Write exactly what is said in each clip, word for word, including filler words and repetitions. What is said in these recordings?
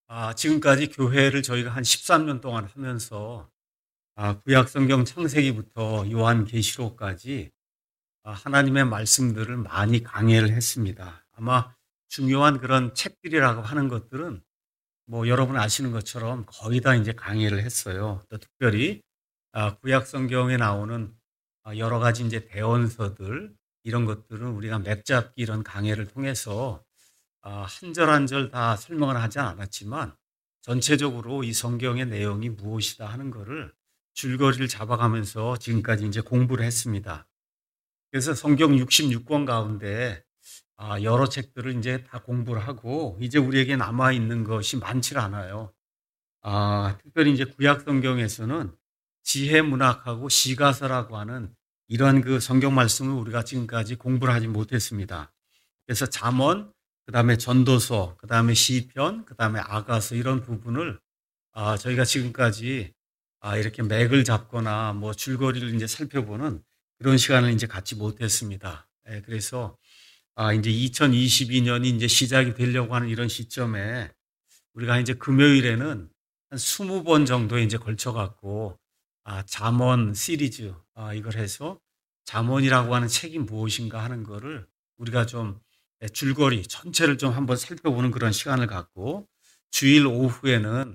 아, 지금까지 교회를 저희가 한 십삼 년 동안 하면서 아, 구약 성경 창세기부터 요한계시록까지 아, 하나님의 말씀들을 많이 강해를 했습니다. 아마 중요한 그런 책들이라고 하는 것들은 뭐 여러분 아시는 것처럼 거의 다 이제 강해를 했어요. 또 특별히 아, 구약 성경에 나오는 아, 여러 가지 이제 대언서들 이런 것들은 우리가 맥잡기 이런 강해를 통해서 아, 한 절 한 절 다 설명을 하지 않았지만 전체적으로 이 성경의 내용이 무엇이다 하는 거를 줄거리를 잡아가면서 지금까지 이제 공부를 했습니다. 그래서 성경 육십육 권 가운데 아, 여러 책들을 이제 다 공부를 하고 이제 우리에게 남아 있는 것이 많지 않아요. 아, 특별히 이제 구약 성경에서는 지혜 문학하고 시가서라고 하는 이런 그 성경 말씀을 우리가 지금까지 공부를 하지 못했습니다. 그래서 잠언, 그다음에 전도서, 그다음에 시편, 그다음에 아가서 이런 부분을 아, 저희가 지금까지 아, 이렇게 맥을 잡거나 뭐 줄거리를 이제 살펴보는 그런 시간을 이제 갖지 못했습니다. 예, 그래서 아, 이제 이천이십이 년이 이제 시작이 되려고 하는 이런 시점에 우리가 이제 금요일에는 한 스무 번 정도에 이제 걸쳐 갖고 아, 잠언 시리즈 아, 이걸 해서 잠언이라고 하는 책이 무엇인가 하는 거를 우리가 좀 예, 줄거리 전체를 좀 한번 살펴보는 그런 시간을 갖고 주일 오후에는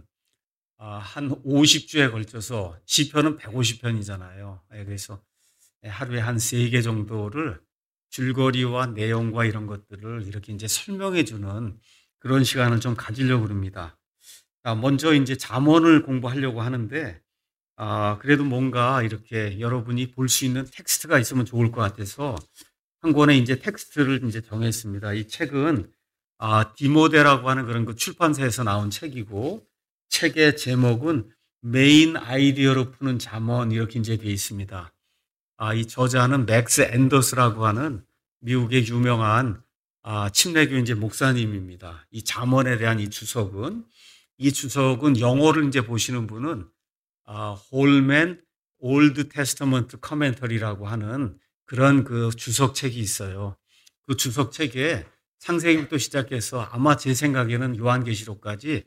아, 한 오십 주에 걸쳐서 시편은 백오십 편이잖아요. 예, 그래서 예, 하루에 한 세 개 정도를 줄거리와 내용과 이런 것들을 이렇게 이제 설명해 주는 그런 시간을 좀 가지려고 합니다. 아, 먼저 이제 잠언을 공부하려고 하는데 아, 그래도 뭔가 이렇게 여러분이 볼 수 있는 텍스트가 있으면 좋을 것 같아서 한 권의 이제 텍스트를 이제 정했습니다. 이 책은 아, 디모데라고 하는 그런 그 출판사에서 나온 책이고 책의 제목은 메인 아이디어로 푸는 잠언 이렇게 이제 되어 있습니다. 아, 이 저자는 맥스 앤더스라고 하는 미국의 유명한 아, 침례교 이제 목사님입니다. 이 잠언에 대한 이 주석은 이 주석은 영어를 이제 보시는 분은 아, 홀맨 올드 테스터먼트 커멘터리라고 하는 그런 그 주석책이 있어요. 그 주석책에 창세기부터 시작해서 아마 제 생각에는 요한계시록까지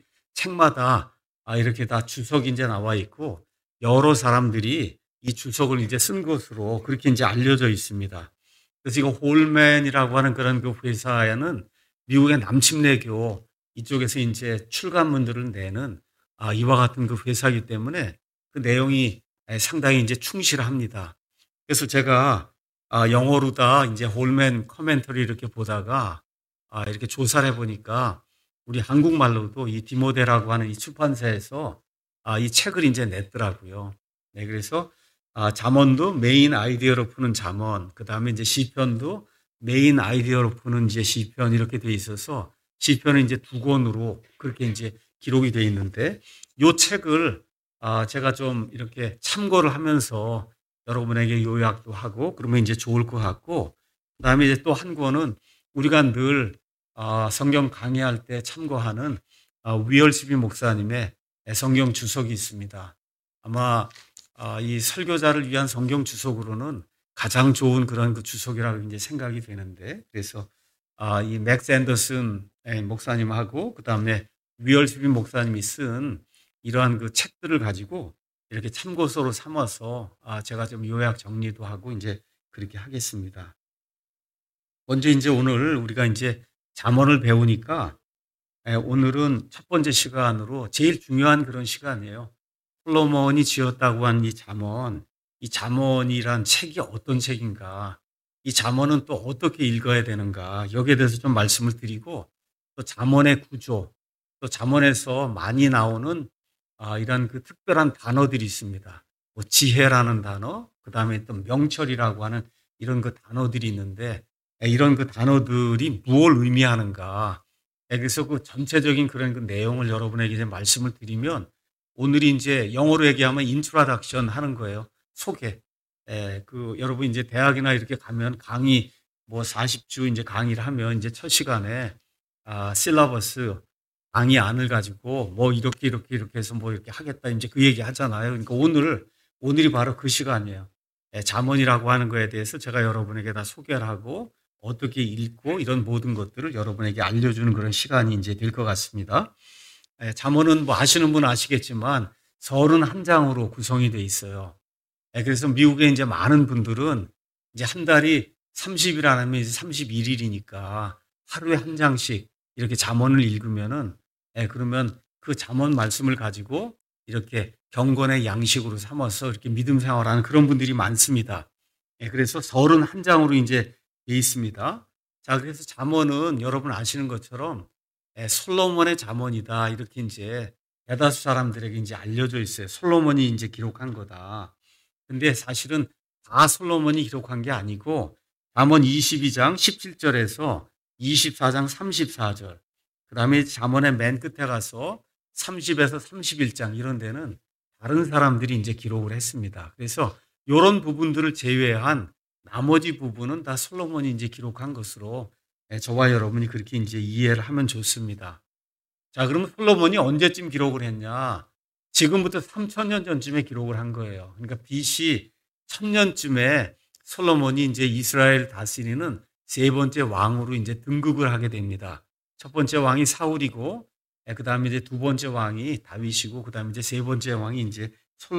책마다 아, 이렇게 다 주석이 이제 나와 있고 여러 사람들이 이 주석을 이제 쓴 것으로 그렇게 이제 알려져 있습니다. 그래서 이거 홀맨이라고 하는 그런 그 회사에는 미국의 남침례교 이쪽에서 이제 출간문들을 내는 아, 이와 같은 그 회사이기 때문에 그 내용이 상당히 이제 충실합니다. 그래서 제가 아, 영어로 다 이제 홀맨 커멘터리 이렇게 보다가 아, 이렇게 조사를 해보니까 우리 한국말로도 이 디모데라고 하는 이 출판사에서 아, 이 책을 이제 냈더라고요. 네, 그래서 아, 잠언도 메인 아이디어로 푸는 잠언, 그 다음에 이제 시편도 메인 아이디어로 푸는 이제 시편 이렇게 돼 있어서 시편은 이제 두 권으로 그렇게 이제 기록이 돼 있는데 이 책을 아, 제가 좀 이렇게 참고를 하면서 여러분에게 요약도 하고 그러면 이제 좋을 것 같고 그다음에 이제 또 한 권은 우리가 늘 아, 성경 강의할 때 참고하는 아, 위얼스비 목사님의 성경 주석이 있습니다. 아마 아, 이 설교자를 위한 성경 주석으로는 가장 좋은 그런 그 주석이라고 이제 생각이 되는데 그래서 아, 이 맥스 앤더슨 목사님하고 그다음에 위얼스비 목사님이 쓴 이러한 그 책들을 가지고 이렇게 참고서로 삼아서 아, 제가 좀 요약 정리도 하고 이제 그렇게 하겠습니다. 먼저 이제 오늘 우리가 이제 잠언을 배우니까 예, 오늘은 첫 번째 시간으로 제일 중요한 그런 시간이에요. 솔로몬이 지었다고 한 이 잠언, 이 잠언이란 책이 어떤 책인가, 이 잠언은 또 어떻게 읽어야 되는가, 여기에 대해서 좀 말씀을 드리고, 또 잠언의 구조, 또 잠언에서 많이 나오는 아, 이런 그 특별한 단어들이 있습니다. 뭐 지혜라는 단어, 그 다음에 또 명철이라고 하는 이런 그 단어들이 있는데, 예, 이런 그 단어들이 무엇을 의미하는가, 예, 그래서 그 전체적인 그런 그 내용을 여러분에게 이제 말씀을 드리면 오늘이 이제 영어로 얘기하면 인트로덕션 하는 거예요. 소개. 예, 그 여러분 이제 대학이나 이렇게 가면 강의 뭐 사십 주 이제 강의를 하면 이제 첫 시간에 아, 실러버스 강의안을 가지고 뭐 이렇게 이렇게 이렇게 해서 뭐 이렇게 하겠다 이제 그 얘기 하잖아요. 그러니까 오늘 오늘이 바로 그 시간이에요. 예, 잠언이라고 하는 거에 대해서 제가 여러분에게 다 소개를 하고 어떻게 읽고 이런 모든 것들을 여러분에게 알려주는 그런 시간이 이제 될 것 같습니다. 예, 잠언은 뭐 아시는 분은 아시겠지만 서른한 장으로 구성이 돼 있어요. 예, 그래서 미국에 이제 많은 분들은 이제 한 달이 삼십 일 안 하면 이제 삼십일 일이니까 하루에 한 장씩 이렇게 잠언을 읽으면은, 예, 그러면 그 잠언 말씀을 가지고 이렇게 경건의 양식으로 삼아서 이렇게 믿음 생활하는 그런 분들이 많습니다. 예, 그래서 서른한 장으로 이제 돼 있습니다. 자, 그래서 잠언은 여러분 아시는 것처럼 예, 솔로몬의 잠언이다. 이렇게 이제 대다수 사람들에게 이제 알려져 있어요. 솔로몬이 이제 기록한 거다. 근데 사실은 다 솔로몬이 기록한 게 아니고 잠언 이십이 장 십칠 절에서 이십사 장 삼십사 절, 그다음에 잠언의 맨 끝에 가서 삼십에서 삼십일 장 이런 데는 다른 사람들이 이제 기록을 했습니다. 그래서 이런 부분들을 제외한 나머지 부분은 다 솔로몬이 이제 기록한 것으로 저와 여러분이 그렇게 이제 이해를 하면 좋습니다. 자, 그러면 솔로몬이 언제쯤 기록을 했냐? 지금부터 삼천 년 전쯤에 기록을 한 거예요. 그러니까 비씨 천 년쯤에 솔로몬이 이제 이스라엘 다스리는 세 번째 왕으로 이제 등극을 하게 됩니다. 첫 번째 왕이 사울이고, 그 다음에 이제 두 번째 왕이 다윗이고, 그 다음에 이제 세 번째 왕이 이제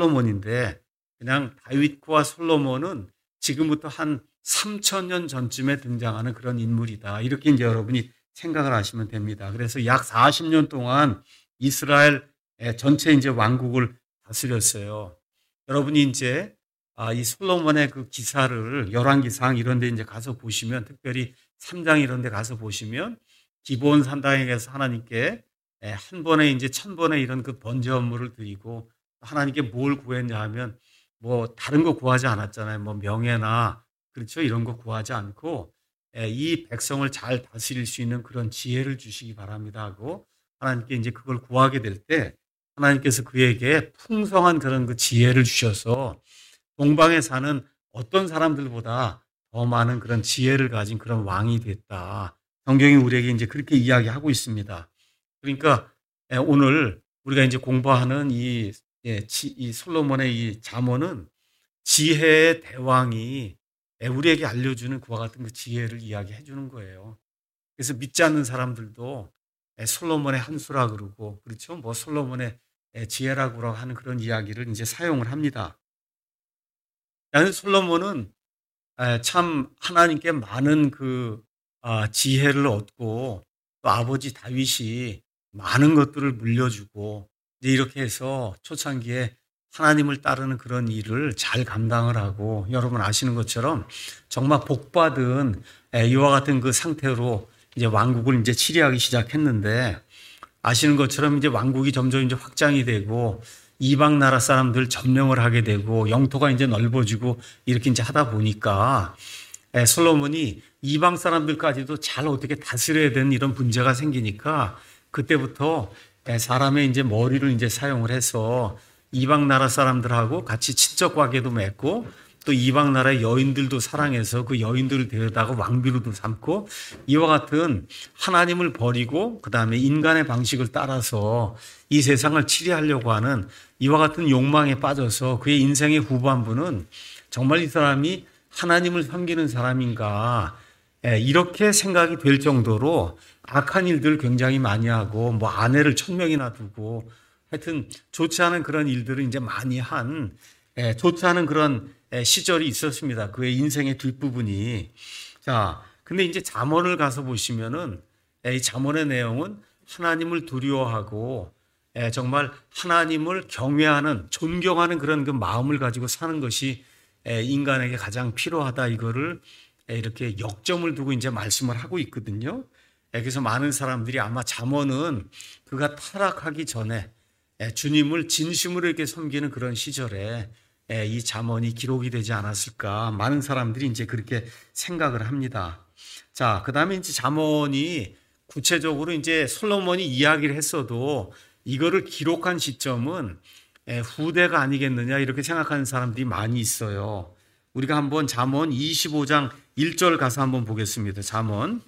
솔로몬인데, 그냥 다윗과 솔로몬은 지금부터 한 삼천 년 전쯤에 등장하는 그런 인물이다. 이렇게 이제 여러분이 생각을 하시면 됩니다. 그래서 약 사십 년 동안 이스라엘 전체 이제 왕국을 다스렸어요. 여러분이 이제 이 솔로몬의 그 기사를 열왕기상 이런 데 이제 가서 보시면, 특별히 삼 장 이런 데 가서 보시면 기브온 산당에서 하나님께 한 번에 이제 천 번의 이런 그 번제 업무를 드리고, 하나님께 뭘 구했냐 하면 뭐 다른 거 구하지 않았잖아요. 뭐 명예나 그렇죠, 이런 거 구하지 않고 이 백성을 잘 다스릴 수 있는 그런 지혜를 주시기 바랍니다 하고 하나님께 이제 그걸 구하게 될 때 하나님께서 그에게 풍성한 그런 그 지혜를 주셔서 동방에 사는 어떤 사람들보다 더 많은 그런 지혜를 가진 그런 왕이 됐다. 성경이 우리에게 이제 그렇게 이야기하고 있습니다. 그러니까 오늘 우리가 이제 공부하는 이, 이 솔로몬의 이 잠언은 지혜의 대왕이 우리에게 알려주는 그와 같은 그 지혜를 이야기해 주는 거예요. 그래서 믿지 않는 사람들도 솔로몬의 한수라 그러고, 그렇죠? 뭐 솔로몬의 지혜라고 하는 그런 이야기를 이제 사용을 합니다. 솔로몬은 참 하나님께 많은 그 지혜를 얻고, 또 아버지 다윗이 많은 것들을 물려주고, 이제 이렇게 해서 초창기에 하나님을 따르는 그런 일을 잘 감당을 하고, 여러분 아시는 것처럼 정말 복받은 이와 같은 그 상태로 이제 왕국을 이제 치리하기 시작했는데, 아시는 것처럼 이제 왕국이 점점 이제 확장이 되고 이방 나라 사람들 점령을 하게 되고 영토가 이제 넓어지고 이렇게 이제 하다 보니까 솔로몬이 이방 사람들까지도 잘 어떻게 다스려야 되는 이런 문제가 생기니까 그때부터 사람의 이제 머리를 이제 사용을 해서 이방 나라 사람들하고 같이 친척 관계도 맺고, 또 이방 나라의 여인들도 사랑해서 그 여인들을 데려다가 왕비로도 삼고, 이와 같은 하나님을 버리고 그 다음에 인간의 방식을 따라서 이 세상을 치리하려고 하는 이와 같은 욕망에 빠져서 그의 인생의 후반부는 정말 이 사람이 하나님을 섬기는 사람인가, 이렇게 생각이 될 정도로 악한 일들을 굉장히 많이 하고, 뭐 아내를 천 명이나 두고, 하여튼 좋지 않은 그런 일들을 이제 많이 한, 좋지 않은 그런 시절이 있었습니다. 그의 인생의 뒷부분이. 자, 근데 이제 잠언을 가서 보시면은 이 잠언의 내용은 하나님을 두려워하고 정말 하나님을 경외하는, 존경하는 그런 그 마음을 가지고 사는 것이 인간에게 가장 필요하다. 이거를 이렇게 역점을 두고 이제 말씀을 하고 있거든요. 그래서 많은 사람들이 아마 잠언은 그가 타락하기 전에 주님을 진심으로 이렇게 섬기는 그런 시절에 이 잠언이 기록이 되지 않았을까, 많은 사람들이 이제 그렇게 생각을 합니다. 자, 그 다음에 이제 잠언이 구체적으로 이제 솔로몬이 이야기를 했어도 이거를 기록한 시점은 후대가 아니겠느냐, 이렇게 생각하는 사람들이 많이 있어요. 우리가 한번 잠언 이십오 장 일 절 가서 한번 보겠습니다. 잠언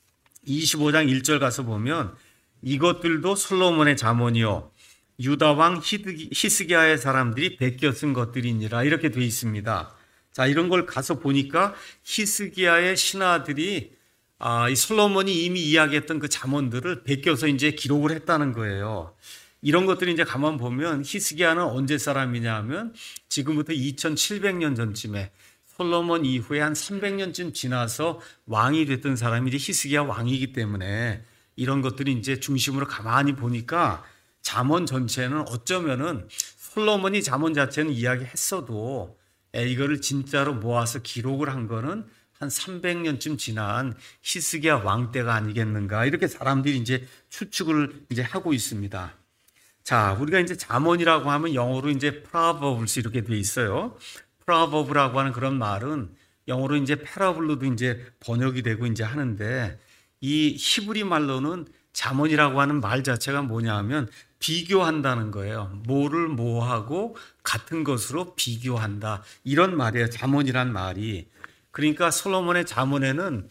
이십오 장 일 절 가서 보면 이것들도 솔로몬의 잠언이요 유다 왕 히스기야의 사람들이 베껴 쓴 것들이니라, 이렇게 되어 있습니다. 자, 이런 걸 가서 보니까 히스기야의 신하들이 아, 이 솔로몬이 이미 이야기했던 그 잠언들을 베껴서 이제 기록을 했다는 거예요. 이런 것들이 이제 가만 보면 히스기야는 언제 사람이냐 하면 지금부터 이천칠백 년 전쯤에 솔로몬 이후에 한 삼백 년쯤 지나서 왕이 됐던 사람이 이제 히스기야 왕이기 때문에 이런 것들이 이제 중심으로 가만히 보니까 잠언 전체는 어쩌면은 솔로몬이 잠언 자체는 이야기했어도 이거를 진짜로 모아서 기록을 한 거는 한 삼백 년쯤 지난 히스기야 왕 때가 아니겠는가 이렇게 사람들이 이제 추측을 이제 하고 있습니다. 자, 우리가 이제 잠언이라고 하면 영어로 이제 proverbs 이렇게 돼 있어요. proverb라고 하는 그런 말은 영어로 이제 parable로도 이제 번역이 되고 이제 하는데 이 히브리 말로는 잠언이라고 하는 말 자체가 뭐냐면 비교한다는 거예요. 뭐를 뭐하고 같은 것으로 비교한다. 이런 말이에요. 잠언이란 말이. 그러니까 솔로몬의 잠언에는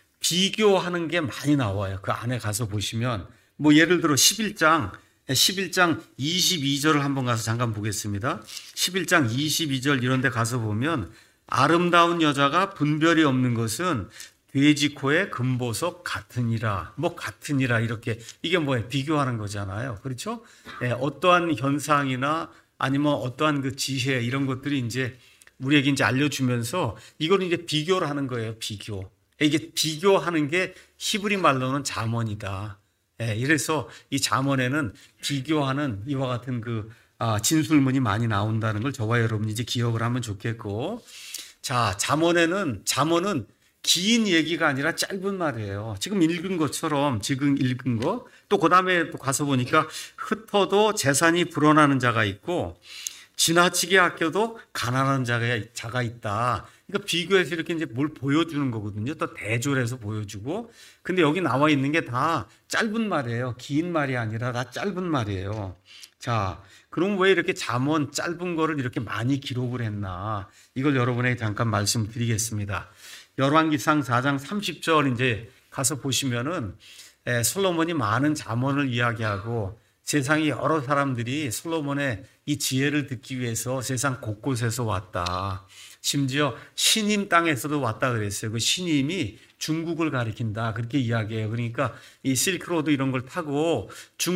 비교하는 게 많이 나와요. 그 안에 가서 보시면 뭐 예를 들어 십일 장 십일 장 이십이 절을 한번 가서 잠깐 보겠습니다. 십일 장 이십이 절 이런 데 가서 보면 아름다운 여자가 분별이 없는 것은 돼지 코의 금보석 같으니라. 뭐 같으니라 이렇게 이게 뭐예요? 비교하는 거잖아요. 그렇죠? 예, 어떠한 현상이나 아니면 어떠한 그 지혜 이런 것들이 이제 우리에게 이제 알려주면서 이걸 이제 비교를 하는 거예요. 비교. 이게 비교하는 게 히브리 말로는 잠언이다. 예, 이래서 이 잠언에는 비교하는 이와 같은 그 아, 진술문이 많이 나온다는 걸 저와 여러분이 이제 기억을 하면 좋겠고, 자, 잠언에는 잠언은 긴 얘기가 아니라 짧은 말이에요. 지금 읽은 것처럼 지금 읽은 거, 또 그 다음에 또 가서 보니까 흩어도 재산이 불어나는 자가 있고 지나치게 아껴도 가난한 자가, 자가 있다. 그러니까 비교해서 이렇게 이제 뭘 보여주는 거거든요. 또 대조해서 보여주고. 근데 여기 나와 있는 게 다 짧은 말이에요. 긴 말이 아니라 다 짧은 말이에요. 자, 그럼 왜 이렇게 잠언 짧은 거를 이렇게 많이 기록을 했나? 이걸 여러분에게 잠깐 말씀드리겠습니다. 열왕기상 사 장 삼십 절 이제 가서 보시면은 솔로몬이 많은 잠언을 이야기하고 세상의 여러 사람들이 솔로몬의 이 지혜를 듣기 위해서 세상 곳곳에서 왔다. 심지어 신임 땅에서도 왔다 그랬어요. 그 신임이 중국을 가리킨다. 그렇게 이야기해요. 그러니까 이 실크로드 이런 걸 타고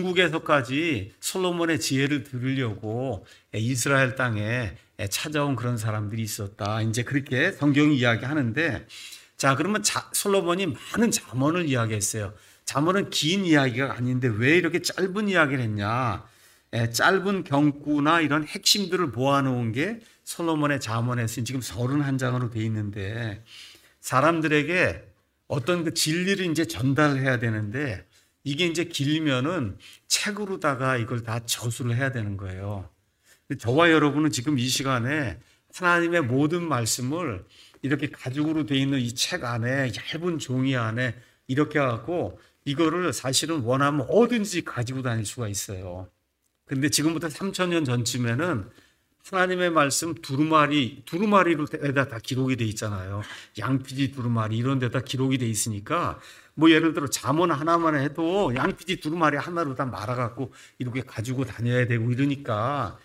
중국에서까지 솔로몬의 지혜를 들으려고 이스라엘 땅에 찾아온 그런 사람들이 있었다. 이제 그렇게 성경이 이야기하는데, 자, 그러면 자, 솔로몬이 많은 잠언을 이야기했어요. 잠언은 긴 이야기가 아닌데 왜 이렇게 짧은 이야기를 했냐? 에, 짧은 경구나 이런 핵심들을 모아놓은 게 솔로몬의 잠언에서 지금 서른한 장으로 돼 있는데, 사람들에게 어떤 그 진리를 이제 전달해야 되는데 이게 이제 길면은 책으로다가 이걸 다 저술을 해야 되는 거예요. 저와 여러분은 지금 이 시간에 하나님의 모든 말씀을 이렇게 가죽으로 돼 있는 이 책 안에 얇은 종이 안에 이렇게 하고 이거를 사실은 원하면 어딘지 가지고 다닐 수가 있어요. 근데 지금부터 삼천 년 전쯤에는 하나님의 말씀 두루마리, 두루마리로에다 다 기록이 돼 있잖아요. 양피지 두루마리 이런 데다 기록이 돼 있으니까 뭐 예를 들어 잠언 하나만 해도 양피지 두루마리 하나로 다 말아갖고 이렇게 가지고 다녀야 되고 이러니까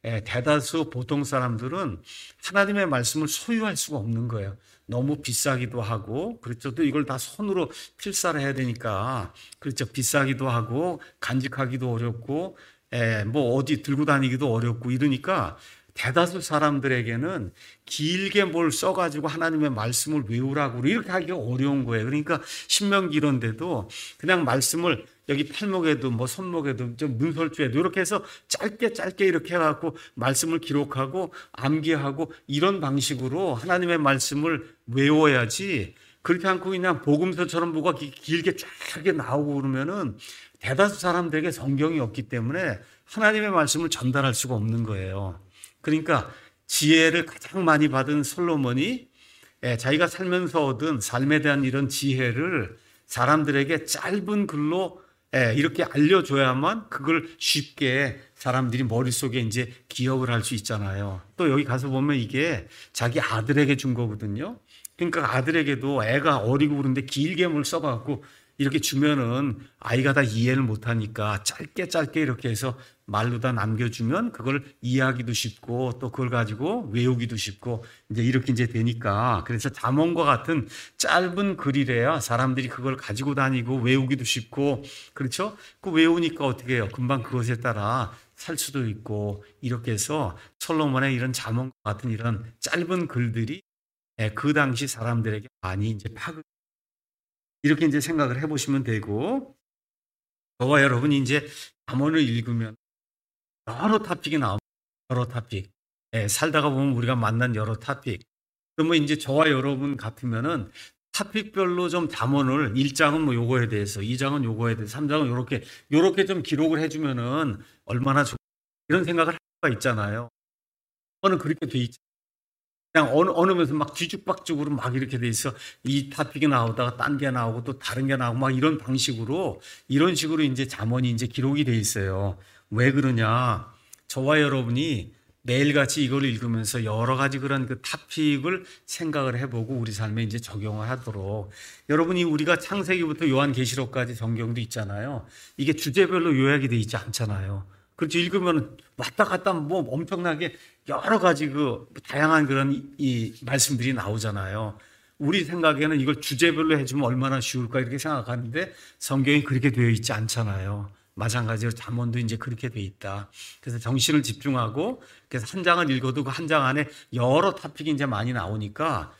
대다수 보통 사람들은 하나님의 말씀을 소유할 수가 없는 거예요. 너무 비싸기도 하고, 그렇죠. 또 이걸 다 손으로 필사를 해야 되니까, 그렇죠. 비싸기도 하고, 간직하기도 어렵고, 에, 뭐 어디 들고 다니기도 어렵고 이러니까 대다수 사람들에게는 길게 뭘 써가지고 하나님의 말씀을 외우라고 이렇게 하기가 어려운 거예요. 그러니까 신명기 이런 데도 그냥 말씀을 여기 팔목에도 뭐 손목에도 좀 문설주에도 이렇게 해서 짧게 짧게 이렇게 해갖고 말씀을 기록하고 암기하고 이런 방식으로 하나님의 말씀을 외워야지, 그렇게 않고 그냥 복음서처럼 뭐가 길게 쫙 나오고 그러면은 대다수 사람들에게 성경이 없기 때문에 하나님의 말씀을 전달할 수가 없는 거예요. 그러니까 지혜를 가장 많이 받은 솔로몬이 자기가 살면서 얻은 삶에 대한 이런 지혜를 사람들에게 짧은 글로 이렇게 알려줘야만 그걸 쉽게 사람들이 머릿속에 이제 기억을 할 수 있잖아요. 또 여기 가서 보면 이게 자기 아들에게 준 거거든요. 그러니까 아들에게도 애가 어리고 그런데 길게 뭘 써갖고 이렇게 주면은 아이가 다 이해를 못하니까 짧게 짧게 이렇게 해서 말로 다 남겨주면 그걸 이해하기도 쉽고 또 그걸 가지고 외우기도 쉽고 이제 이렇게 이제 되니까, 그래서 잠언과 같은 짧은 글이래야 사람들이 그걸 가지고 다니고 외우기도 쉽고, 그렇죠? 그 외우니까 어떻게 해요? 금방 그것에 따라 살 수도 있고, 이렇게 해서 솔로몬의 이런 잠언과 같은 이런 짧은 글들이 그 당시 사람들에게 많이 이제 파급, 이렇게 이제 생각을 해보시면 되고, 저와 여러분이 이제 잠언을 읽으면 여러 토픽이 나옵니다. 여러 토픽. 예, 살다가 보면 우리가 만난 여러 토픽. 그러면 이제 저와 여러분 같으면은 토픽별로 좀 잠언을 일 장은 뭐 요거에 대해서, 이 장은 요거에 대해서, 삼 장은 요렇게 요렇게 좀 기록을 해주면은 얼마나 좋, 이런 생각을 할 수가 있잖아요. 저는 그렇게 돼 있죠. 그냥 어느, 어느 면서 막 뒤죽박죽으로 막 이렇게 돼 있어. 이 토픽이 나오다가 딴 게 나오고 또 다른 게 나오고 막 이런 방식으로, 이런 식으로 이제 잠언이 이제 기록이 돼 있어요. 왜 그러냐? 저와 여러분이 매일같이 이걸 읽으면서 여러 가지 그런 그 토픽을 생각을 해보고 우리 삶에 이제 적용을 하도록, 여러분이 우리가 창세기부터 요한계시록까지 성경도 있잖아요. 이게 주제별로 요약이 돼 있지 않잖아요. 그렇죠. 읽으면 왔다 갔다 뭐 엄청나게 여러 가지 그 다양한 그런 이 말씀들이 나오잖아요. 우리 생각에는 이걸 주제별로 해주면 얼마나 쉬울까 이렇게 생각하는데 성경이 그렇게 되어 있지 않잖아요. 마찬가지로 잠언도 이제 그렇게 되어 있다. 그래서 정신을 집중하고, 그래서 한 장을 읽어도 그 한 장 안에 여러 토픽이 이제 많이 나오니까,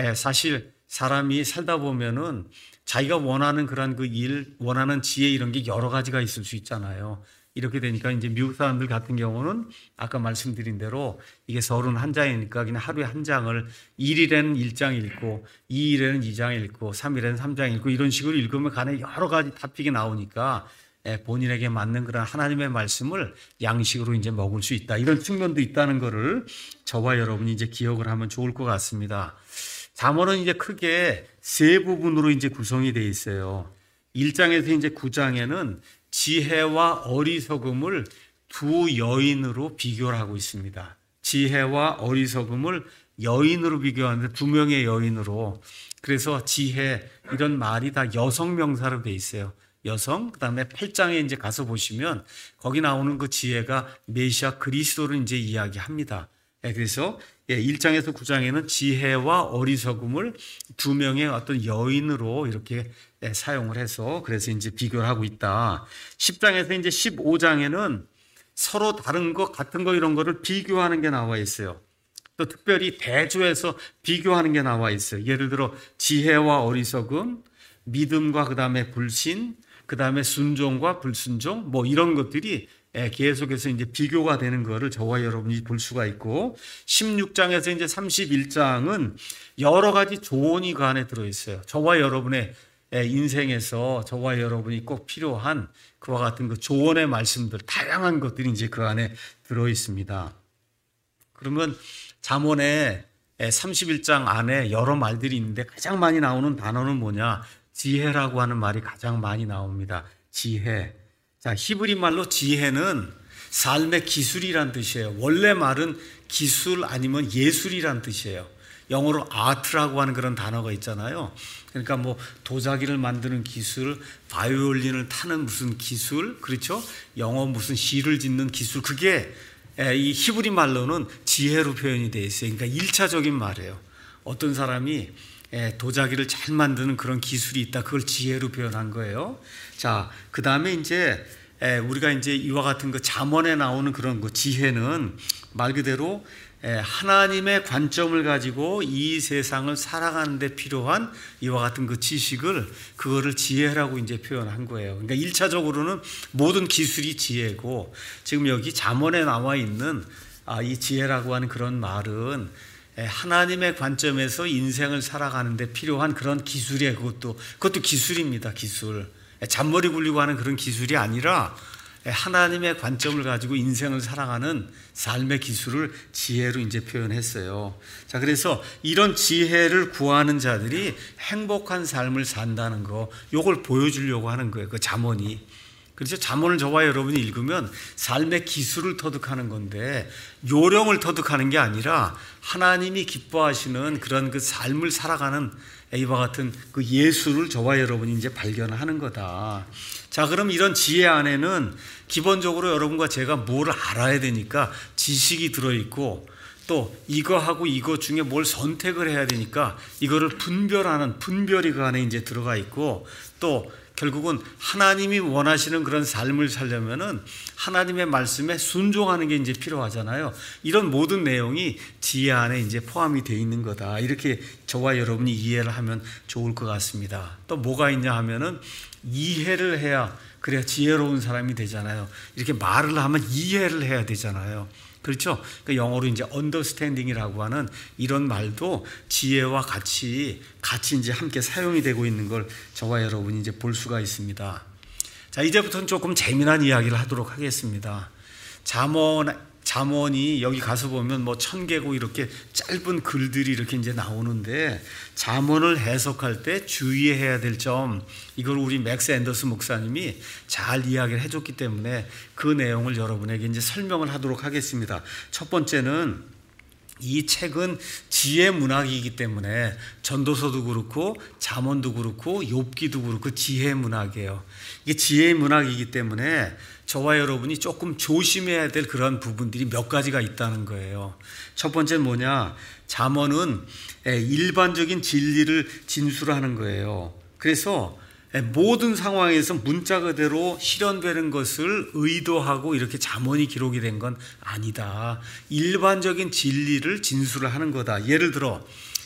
사실 사람이 살다 보면은 자기가 원하는 그런 그 일, 원하는 지혜 이런 게 여러 가지가 있을 수 있잖아요. 이렇게 되니까 이제 미국 사람들 같은 경우는 아까 말씀드린 대로 이게 서른한 장이니까 그냥 하루에 한 장을 일 일에는 일 장 읽고, 이 일에는 이 장 읽고, 삼 일에는 삼 장 읽고, 이런 식으로 읽으면 간에 여러 가지 토픽이 나오니까 본인에게 맞는 그런 하나님의 말씀을 양식으로 이제 먹을 수 있다. 이런 측면도 있다는 거를 저와 여러분이 이제 기억을 하면 좋을 것 같습니다. 잠언은 이제 크게 세 부분으로 이제 구성이 되어 있어요. 일 장에서 이제 구 장에는 지혜와 어리석음을 두 여인으로 비교를 하고 있습니다. 지혜와 어리석음을 여인으로 비교하는데 두 명의 여인으로. 그래서 지혜 이런 말이 다 여성 명사로 되어 있어요. 여성. 그다음에 팔 장에 이제 가서 보시면 거기 나오는 그 지혜가 메시아 그리스도를 이제 이야기합니다. 그래서 일 장에서 구 장에는 지혜와 어리석음을 두 명의 어떤 여인으로 이렇게 사용을 해서 그래서 이제 비교를 하고 있다. 십 장에서 이제 십오 장에는 서로 다른 것, 같은 거 이런 거를 비교하는 게 나와 있어요. 또 특별히 대조해서 비교하는 게 나와 있어요. 예를 들어 지혜와 어리석음, 믿음과 그 다음에 불신, 그 다음에 순종과 불순종, 뭐 이런 것들이 계속해서 이제 비교가 되는 거를 저와 여러분이 볼 수가 있고, 십육 장에서 이제 삼십일 장은 여러 가지 조언이 그 안에 들어있어요. 저와 여러분의 인생에서 저와 여러분이 꼭 필요한 그와 같은 그 조언의 말씀들, 다양한 것들이 이제 그 안에 들어있습니다. 그러면 잠언의 삼십일 장 안에 여러 말들이 있는데 가장 많이 나오는 단어는 뭐냐? 지혜라고 하는 말이 가장 많이 나옵니다. 지혜. 자, 히브리 말로 지혜는 삶의 기술이란 뜻이에요. 원래 말은 기술 아니면 예술이란 뜻이에요. 영어로 아트라고 하는 그런 단어가 있잖아요. 그러니까 뭐 도자기를 만드는 기술, 바이올린을 타는 무슨 기술, 그렇죠? 영어 무슨 시를 짓는 기술, 그게 이 히브리 말로는 지혜로 표현이 되어 있어요. 그러니까 일차적인 말이에요. 어떤 사람이 도자기를 잘 만드는 그런 기술이 있다. 그걸 지혜로 표현한 거예요. 자, 그 다음에 이제 우리가 이제 이와 같은 그 잠언에 나오는 그런 그 지혜는 말 그대로 하나님의 관점을 가지고 이 세상을 살아가는 데 필요한 이와 같은 그 지식을, 그거를 지혜라고 이제 표현한 거예요. 그러니까 일차적으로는 모든 기술이 지혜고, 지금 여기 잠언에 나와 있는 이 지혜라고 하는 그런 말은 하나님의 관점에서 인생을 살아가는 데 필요한 그런 기술이에요. 그것도, 그것도 기술입니다. 기술. 잔머리 굴리고 하는 그런 기술이 아니라 하나님의 관점을 가지고 인생을 살아가는 삶의 기술을 지혜로 이제 표현했어요. 자, 그래서 이런 지혜를 구하는 자들이 행복한 삶을 산다는 거, 요걸 보여주려고 하는 거예요. 그 잠언이. 그렇죠? 잠언을 저와 여러분이 읽으면 삶의 기술을 터득하는 건데 요령을 터득하는 게 아니라 하나님이 기뻐하시는 그런 그 삶을 살아가는 이와 같은 그 예술을 저와 여러분이 이제 발견하는 거다. 자, 그럼 이런 지혜 안에는 기본적으로 여러분과 제가 뭘 알아야 되니까 지식이 들어있고 또 이거하고 이거 중에 뭘 선택을 해야 되니까 이거를 분별하는 분별이 그 안에 이제 들어가 있고 또 결국은 하나님이 원하시는 그런 삶을 살려면은 하나님의 말씀에 순종하는 게 이제 필요하잖아요. 이런 모든 내용이 지혜 안에 이제 포함이 되어 있는 거다. 이렇게 저와 여러분이 이해를 하면 좋을 것 같습니다. 또 뭐가 있냐 하면은 이해를 해야 그래야 지혜로운 사람이 되잖아요. 이렇게 말을 하면 이해를 해야 되잖아요. 그렇죠? 그 영어로 이제 understanding이라고 하는 이런 말도 지혜와 같이 같이 이제 함께 사용이 되고 있는 걸 저와 여러분이 이제 볼 수가 있습니다. 자, 이제부터는 조금 재미난 이야기를 하도록 하겠습니다. 잠언 잠언이 여기 가서 보면 뭐 천개국 이렇게 짧은 글들이 이렇게 이제 나오는데 잠언을 해석할 때 주의해야 될 점 이걸 우리 맥스 앤더스 목사님이 잘 이야기를 해줬기 때문에 그 내용을 여러분에게 이제 설명을 하도록 하겠습니다. 첫 번째는 이 책은 지혜 문학이기 때문에 전도서도 그렇고 잠언도 그렇고 욥기도 그렇고 지혜 문학이에요. 이게 지혜 문학이기 때문에 저와 여러분이 조금 조심해야 될 그런 부분들이 몇 가지가 있다는 거예요. 첫 번째는 뭐냐? 잠언은 일반적인 진리를 진술하는 거예요. 그래서 모든 상황에서 문자 그대로 실현되는 것을 의도하고 이렇게 잠언이 기록이 된 건 아니다. 일반적인 진리를 진술을 하는 거다. 예를 들어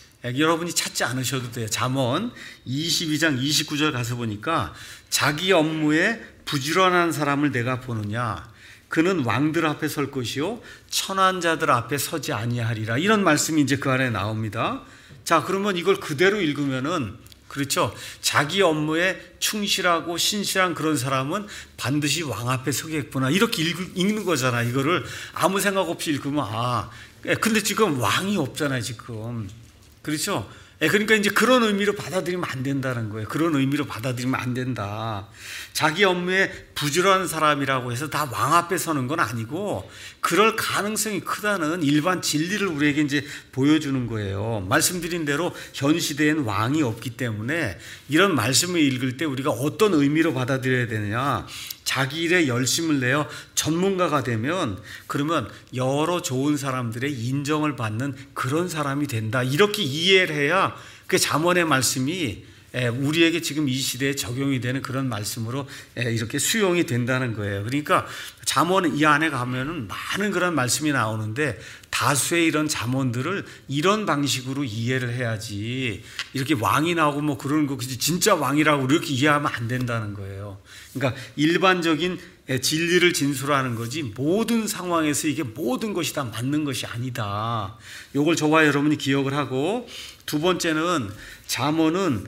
여러분이 찾지 않으셔도 돼요. 잠언 이십이 장 이십구 절 가서 보니까 자기 업무에 부지런한 사람을 내가 보느냐 그는 왕들 앞에 설 것이요 천한 자들 앞에 서지 아니하리라. 이런 말씀이 이제 그 안에 나옵니다. 자, 그러면 이걸 그대로 읽으면은 그렇죠. 자기 업무에 충실하고 신실한 그런 사람은 반드시 왕 앞에 서겠구나. 이렇게 읽, 읽는 거잖아. 이거를 아무 생각 없이 읽으면 아, 근데 지금 왕이 없잖아요, 지금. 그렇죠. 그러니까 이제 그런 의미로 받아들이면 안 된다는 거예요. 그런 의미로 받아들이면 안 된다. 자기 업무에 부지런한 사람이라고 해서 다 왕 앞에 서는 건 아니고 그럴 가능성이 크다는 일반 진리를 우리에게 이제 보여주는 거예요. 말씀드린 대로 현 시대엔 왕이 없기 때문에 이런 말씀을 읽을 때 우리가 어떤 의미로 받아들여야 되느냐. 자기 일에 열심을 내어 전문가가 되면 그러면 여러 좋은 사람들의 인정을 받는 그런 사람이 된다. 이렇게 이해를 해야 그 잠언의 말씀이 우리에게 지금 이 시대에 적용이 되는 그런 말씀으로 이렇게 수용이 된다는 거예요. 그러니까 잠언 이 안에 가면은 많은 그런 말씀이 나오는데 다수의 이런 잠언들을 이런 방식으로 이해를 해야지 이렇게 왕이 나오고 뭐 그런 거 진짜 왕이라고 이렇게 이해하면 안 된다는 거예요. 그러니까 일반적인 진리를 진술하는 거지 모든 상황에서 이게 모든 것이 다 맞는 것이 아니다. 이걸 저와 여러분이 기억을 하고 두 번째는 잠언은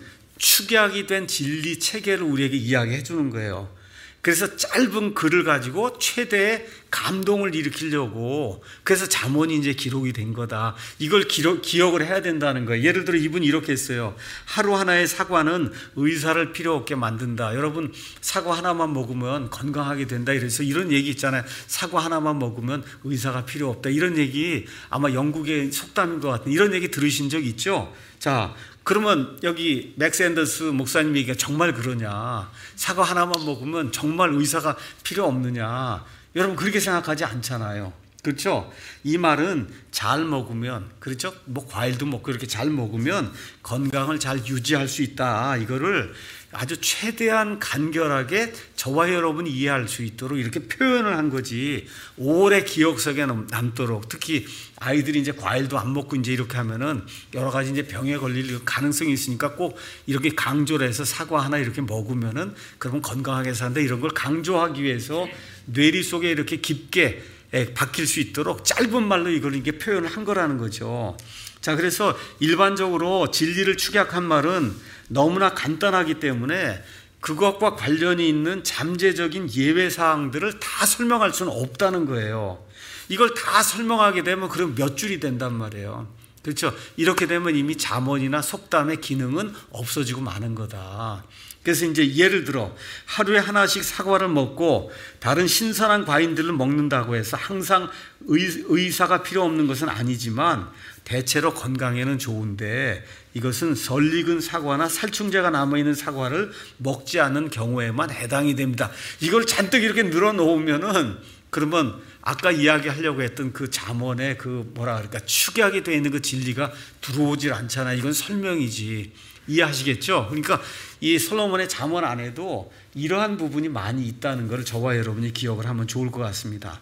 축약이 된 진리 체계를 우리에게 이야기해 주는 거예요. 그래서 짧은 글을 가지고 최대의 감동을 일으키려고 그래서 잠언이 이제 기록이 된 거다. 이걸 기록, 기억을 해야 된다는 거예요. 예를 들어 이분이 이렇게 했어요. 하루 하나의 사과는 의사를 필요 없게 만든다. 여러분 사과 하나만 먹으면 건강하게 된다. 이래서 이런 얘기 있잖아요. 사과 하나만 먹으면 의사가 필요 없다. 이런 얘기 아마 영국의 속담인 것 같은 이런 얘기 들으신 적 있죠? 자, 그러면 여기 맥스 앤더스 목사님 얘기가 정말 그러냐? 사과 하나만 먹으면 정말 의사가 필요 없느냐? 여러분 그렇게 생각하지 않잖아요. 그렇죠? 이 말은 잘 먹으면 그렇죠? 뭐 과일도 먹고 이렇게 잘 먹으면 건강을 잘 유지할 수 있다. 이거를 아주 최대한 간결하게 저와 여러분이 이해할 수 있도록 이렇게 표현을 한 거지. 오래 기억 속에 남도록 특히 아이들이 이제 과일도 안 먹고 이제 이렇게 하면은 여러 가지 이제 병에 걸릴 가능성이 있으니까 꼭 이렇게 강조를 해서 사과 하나 이렇게 먹으면은 그러면 건강하게 산다. 이런 걸 강조하기 위해서 뇌리 속에 이렇게 깊게 박힐 수 있도록 짧은 말로 이걸 이게 표현을 한 거라는 거죠. 자, 그래서 일반적으로 진리를 축약한 말은 너무나 간단하기 때문에 그것과 관련이 있는 잠재적인 예외 사항들을 다 설명할 수는 없다는 거예요. 이걸 다 설명하게 되면 그럼 몇 줄이 된단 말이에요. 그렇죠? 이렇게 되면 이미 잠언이나 속담의 기능은 없어지고 마는 거다. 그래서 이제 예를 들어 하루에 하나씩 사과를 먹고 다른 신선한 과일들을 먹는다고 해서 항상 의, 의사가 필요 없는 것은 아니지만 대체로 건강에는 좋은데 이것은 설익은 사과나 살충제가 남아있는 사과를 먹지 않는 경우에만 해당이 됩니다. 이걸 잔뜩 이렇게 늘어놓으면은 그러면 아까 이야기하려고 했던 그 잠언의 그 뭐라 그럴까 축약이 되어 있는 그 진리가 들어오질 않잖아. 이건 설명이지. 이해하시겠죠? 그러니까 이 솔로몬의 잠언 안에도 이러한 부분이 많이 있다는 것을 저와 여러분이 기억을 하면 좋을 것 같습니다.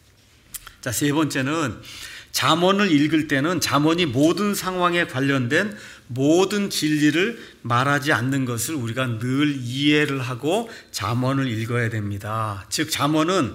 자, 세 번째는 잠언을 읽을 때는 잠언이 모든 상황에 관련된 모든 진리를 말하지 않는 것을 우리가 늘 이해를 하고 잠언을 읽어야 됩니다. 즉 잠언은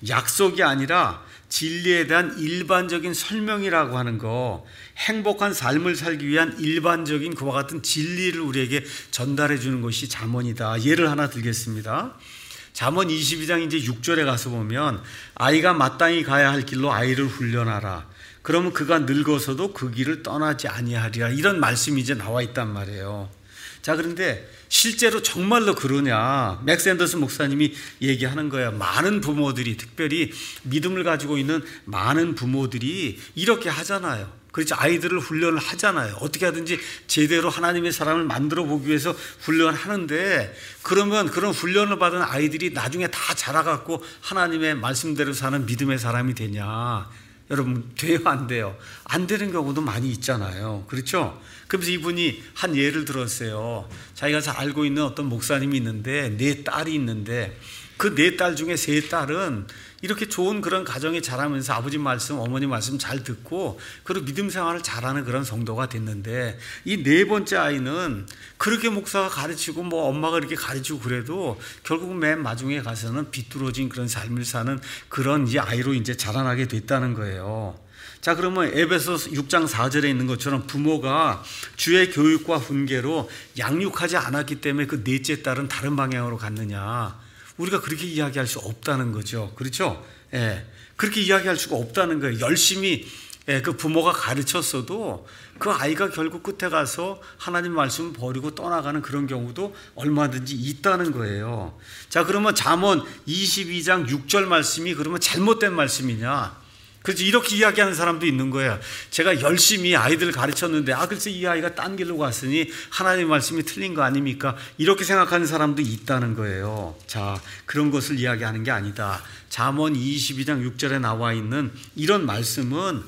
약속이 아니라 진리에 대한 일반적인 설명이라고 하는 거, 행복한 삶을 살기 위한 일반적인 그와 같은 진리를 우리에게 전달해 주는 것이 잠언이다. 예를 하나 들겠습니다. 잠언 이십이 장 이제 육 절에 가서 보면 아이가 마땅히 가야 할 길로 아이를 훈련하라. 그러면 그가 늙어서도 그 길을 떠나지 아니하리라. 이런 말씀이 이제 나와 있단 말이에요. 자, 그런데 실제로 정말로 그러냐? 맥스 앤더슨 목사님이 얘기하는 거야. 많은 부모들이, 특별히 믿음을 가지고 있는 많은 부모들이 이렇게 하잖아요. 그렇지, 아이들을 훈련을 하잖아요. 어떻게 하든지 제대로 하나님의 사람을 만들어 보기 위해서 훈련을 하는데, 그러면 그런 훈련을 받은 아이들이 나중에 다 자라갖고 하나님의 말씀대로 사는 믿음의 사람이 되냐? 여러분, 돼요, 안 돼요? 안 되는 경우도 많이 있잖아요. 그렇죠? 그래서 이분이 한 예를 들었어요. 자기가 잘 알고 있는 어떤 목사님이 있는데 네 딸이 있는데 그 네 딸 중에 세 딸은 이렇게 좋은 그런 가정에 자라면서 아버지 말씀, 어머니 말씀 잘 듣고 그리고 믿음 생활을 잘하는 그런 성도가 됐는데 이 네 번째 아이는 그렇게 목사가 가르치고 뭐 엄마가 이렇게 가르치고 그래도 결국은 맨 마중에 가서는 비뚤어진 그런 삶을 사는 그런 이 아이로 이제 자라나게 됐다는 거예요. 자, 그러면 에베소 육 장 사 절에 있는 것처럼 부모가 주의 교육과 훈계로 양육하지 않았기 때문에 그 넷째 딸은 다른 방향으로 갔느냐? 우리가 그렇게 이야기할 수 없다는 거죠. 그렇죠? 예. 그렇게 이야기할 수가 없다는 거예요. 열심히 예, 그 부모가 가르쳤어도 그 아이가 결국 끝에 가서 하나님 말씀을 버리고 떠나가는 그런 경우도 얼마든지 있다는 거예요. 자, 그러면 잠언 이십이 장 육 절 말씀이 그러면 잘못된 말씀이냐? 그래서 이렇게 이야기하는 사람도 있는 거예요. 제가 열심히 아이들을 가르쳤는데 아 글쎄 이 아이가 딴 길로 갔으니 하나님의 말씀이 틀린 거 아닙니까? 이렇게 생각하는 사람도 있다는 거예요. 자, 그런 것을 이야기하는 게 아니다. 잠언 이십이 장 육 절에 나와 있는 이런 말씀은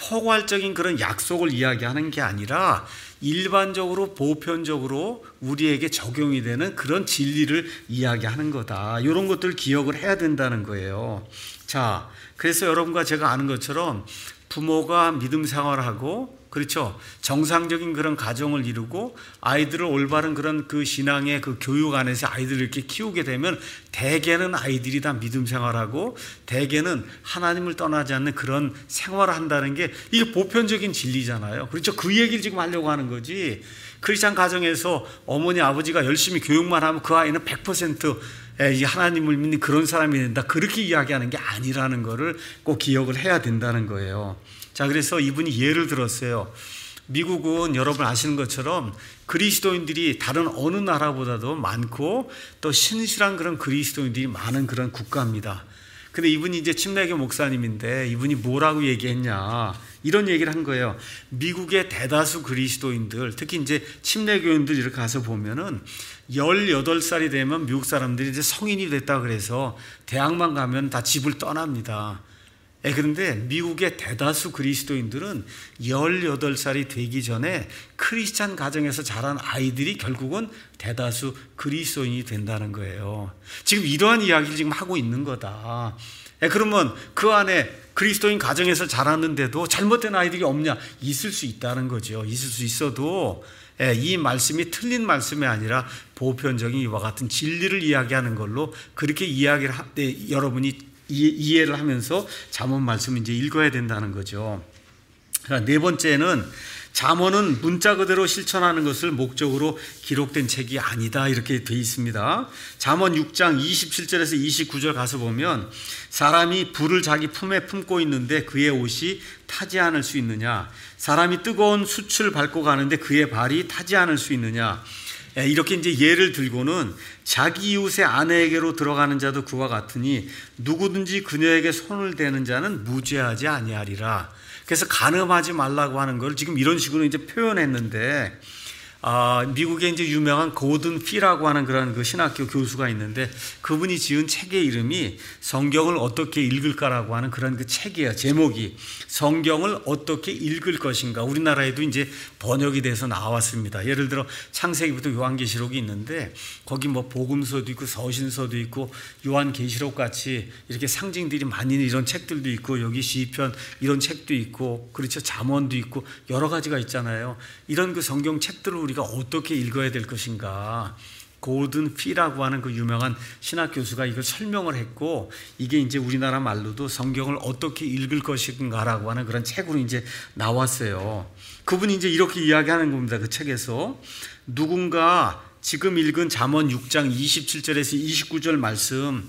포괄적인 그런 약속을 이야기하는 게 아니라 일반적으로 보편적으로 우리에게 적용이 되는 그런 진리를 이야기하는 거다. 이런 것들을 기억을 해야 된다는 거예요. 자, 그래서 여러분과 제가 아는 것처럼 부모가 믿음 생활을 하고 그렇죠. 정상적인 그런 가정을 이루고 아이들을 올바른 그런 그 신앙의 그 교육 안에서 아이들을 이렇게 키우게 되면 대개는 아이들이 다 믿음 생활하고 대개는 하나님을 떠나지 않는 그런 생활을 한다는 게 이게 보편적인 진리잖아요. 그렇죠. 그 얘기를 지금 하려고 하는 거지. 크리스찬 가정에서 어머니 아버지가 열심히 교육만 하면 그 아이는 백 퍼센트 하나님을 믿는 그런 사람이 된다. 그렇게 이야기하는 게 아니라는 거를 꼭 기억을 해야 된다는 거예요. 자, 그래서 이분이 예를 들었어요. 미국은 여러분 아시는 것처럼 그리스도인들이 다른 어느 나라보다도 많고 또 신실한 그런 그리스도인들이 많은 그런 국가입니다. 근데 이분이 이제 침례교 목사님인데 이분이 뭐라고 얘기했냐? 이런 얘기를 한 거예요. 미국의 대다수 그리스도인들, 특히 이제 침례교인들 이렇게 가서 보면은 열여덟 살이 되면 미국 사람들이 이제 성인이 됐다 그래서 대학만 가면 다 집을 떠납니다. 예, 그런데 미국의 대다수 그리스도인들은 열여덟 살이 되기 전에 크리스찬 가정에서 자란 아이들이 결국은 대다수 그리스도인이 된다는 거예요. 지금 이러한 이야기를 지금 하고 있는 거다. 예, 그러면 그 안에 그리스도인 가정에서 자랐는데도 잘못된 아이들이 없냐? 있을 수 있다는 거죠. 있을 수 있어도 예, 이 말씀이 틀린 말씀이 아니라 보편적인 이와 같은 진리를 이야기하는 걸로 그렇게 이야기를 하, 네, 여러분이 이해를 하면서 잠언 말씀을 이제 읽어야 된다는 거죠. 네 번째는 잠언은 문자 그대로 실천하는 것을 목적으로 기록된 책이 아니다 이렇게 되어 있습니다. 잠언 육 장 이십칠 절에서 이십구 절 가서 보면 사람이 불을 자기 품에 품고 있는데 그의 옷이 타지 않을 수 있느냐? 사람이 뜨거운 숯을 밟고 가는데 그의 발이 타지 않을 수 있느냐? 이렇게 이제 예를 들고는 자기 이웃의 아내에게로 들어가는 자도 그와 같으니 누구든지 그녀에게 손을 대는 자는 무죄하지 아니하리라. 그래서 간음하지 말라고 하는 걸 지금 이런 식으로 이제 표현했는데, 아, 미국에 이제 유명한 고든 피라고 하는 그런 그 신학교 교수가 있는데 그분이 지은 책의 이름이 성경을 어떻게 읽을까라고 하는 그런 그 책이에요. 제목이 성경을 어떻게 읽을 것인가. 우리나라에도 이제 번역이 돼서 나왔습니다. 예를 들어 창세기부터 요한계시록이 있는데 거기 뭐 복음서도 있고 서신서도 있고 요한계시록 같이 이렇게 상징들이 많이 있는 이런 책들도 있고 여기 시편 이런 책도 있고 그렇죠. 잠언도 있고 여러 가지가 있잖아요. 이런 그 성경 책들을 우리 우리가 어떻게 읽어야 될 것인가. 고든 피라고 하는 그 유명한 신학 교수가 이걸 설명을 했고 이게 이제 우리나라 말로도 성경을 어떻게 읽을 것인가라고 하는 그런 책으로 이제 나왔어요. 그분이 이제 이렇게 이야기하는 겁니다. 그 책에서 누군가 지금 읽은 잠언 육 장 이십칠 절에서 이십구 절 말씀,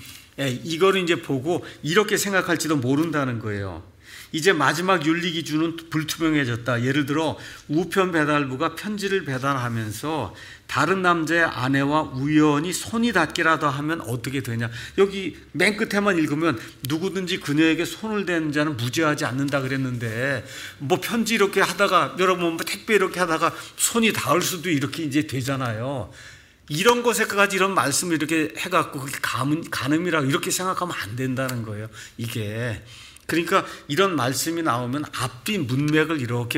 이거를 이제 보고 이렇게 생각할지도 모른다는 거예요. 이제 마지막 윤리 기준은 불투명해졌다. 예를 들어 우편 배달부가 편지를 배달하면서 다른 남자의 아내와 우연히 손이 닿기라도 하면 어떻게 되냐. 여기 맨 끝에만 읽으면 누구든지 그녀에게 손을 대는 자는 무죄하지 않는다 그랬는데 뭐 편지 이렇게 하다가 여러분 뭐 택배 이렇게 하다가 손이 닿을 수도 이렇게 이제 되잖아요. 이런 것에까지 이런 말씀을 이렇게 해갖고 그게 간음, 간음이라 이렇게 생각하면 안 된다는 거예요. 이게. 그러니까 이런 말씀이 나오면 앞뒤 문맥을 이렇게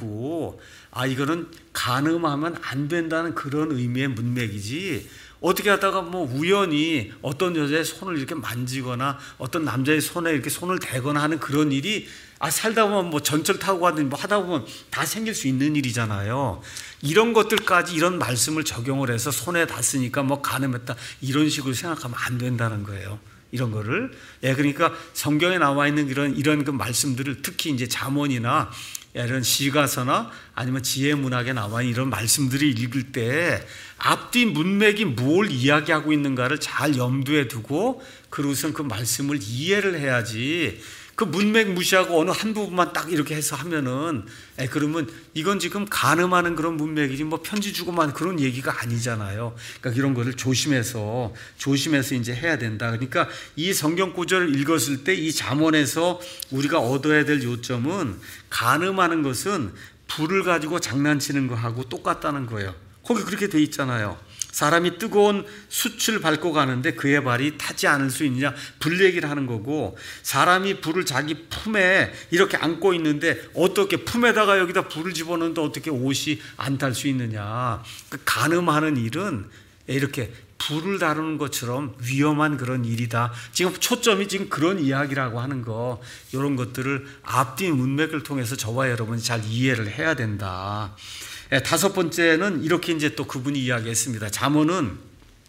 보고 아 이거는 간음하면 안 된다는 그런 의미의 문맥이지 어떻게 하다가 뭐 우연히 어떤 여자의 손을 이렇게 만지거나 어떤 남자의 손에 이렇게 손을 대거나 하는 그런 일이 아 살다 보면 뭐 전철 타고 가든지 뭐 하다 보면 다 생길 수 있는 일이잖아요. 이런 것들까지 이런 말씀을 적용을 해서 손에 닿았으니까 뭐 간음했다 이런 식으로 생각하면 안 된다는 거예요. 이런 거를. 예, 그러니까 성경에 나와 있는 이런, 이런 그 말씀들을 특히 이제 잠언이나 이런 시가서나 아니면 지혜 문학에 나와 있는 이런 말씀들을 읽을 때 앞뒤 문맥이 뭘 이야기하고 있는가를 잘 염두에 두고 그러고선 그 말씀을 이해를 해야지 그 문맥 무시하고 어느 한 부분만 딱 이렇게 해서 하면은 에, 그러면 이건 지금 간음하는 그런 문맥이지 뭐 편지 주고만 그런 얘기가 아니잖아요. 그러니까 이런 거를 조심해서 조심해서 이제 해야 된다. 그러니까 이 성경 구절을 읽었을 때 이 잠언에서 우리가 얻어야 될 요점은 간음하는 것은 불을 가지고 장난치는 거하고 똑같다는 거예요. 거기 그렇게 돼 있잖아요. 사람이 뜨거운 숯을 밟고 가는데 그의 발이 타지 않을 수 있느냐 불 얘기를 하는 거고 사람이 불을 자기 품에 이렇게 안고 있는데 어떻게 품에다가 여기다 불을 집어넣는데 어떻게 옷이 안 탈 수 있느냐. 그 간음하는 일은 이렇게 불을 다루는 것처럼 위험한 그런 일이다. 지금 초점이 지금 그런 이야기라고 하는 거 이런 것들을 앞뒤 문맥을 통해서 저와 여러분이 잘 이해를 해야 된다. 다섯 번째는 이렇게 이제 또 그분이 이야기했습니다. 잠언은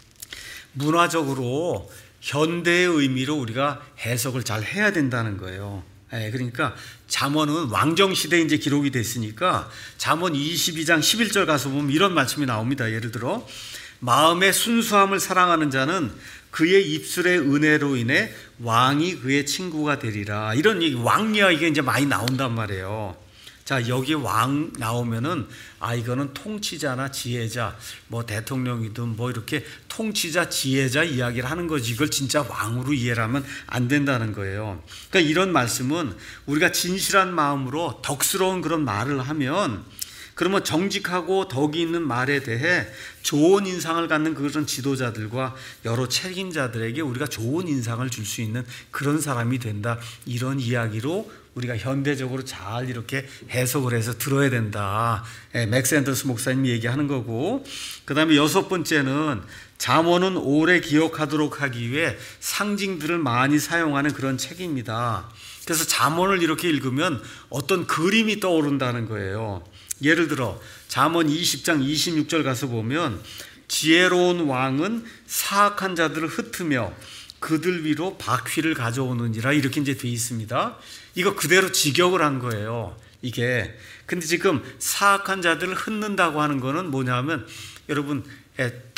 문화적으로 현대의 의미로 우리가 해석을 잘 해야 된다는 거예요. 그러니까 잠언은 왕정 시대에 이제 기록이 됐으니까 잠언 이십이 장 십일 절 가서 보면 이런 말씀이 나옵니다. 예를 들어 마음의 순수함을 사랑하는 자는 그의 입술의 은혜로 인해 왕이 그의 친구가 되리라. 이런 얘기, 왕 이야기가 이제 많이 나온단 말이에요. 자, 여기 왕 나오면은, 아, 이거는 통치자나 지혜자, 뭐 대통령이든 뭐 이렇게 통치자, 지혜자 이야기를 하는 거지. 이걸 진짜 왕으로 이해를 하면 안 된다는 거예요. 그러니까 이런 말씀은 우리가 진실한 마음으로 덕스러운 그런 말을 하면 그러면 정직하고 덕이 있는 말에 대해 좋은 인상을 갖는 그런 지도자들과 여러 책임자들에게 우리가 좋은 인상을 줄 수 있는 그런 사람이 된다. 이런 이야기로 우리가 현대적으로 잘 이렇게 해석을 해서 들어야 된다. 예, 맥스 앤더스 목사님이 얘기하는 거고, 그 다음에 여섯 번째는 잠언은 오래 기억하도록 하기 위해 상징들을 많이 사용하는 그런 책입니다. 그래서 잠언을 이렇게 읽으면 어떤 그림이 떠오른다는 거예요. 예를 들어 잠언 이십 장 이십육 절 가서 보면 지혜로운 왕은 사악한 자들을 흩으며 그들 위로 바퀴를 가져오느니라 이렇게 이제 돼 있습니다. 이거 그대로 직역을 한 거예요. 이게 근데 지금 사악한 자들을 흩는다고 하는 거는 뭐냐면 여러분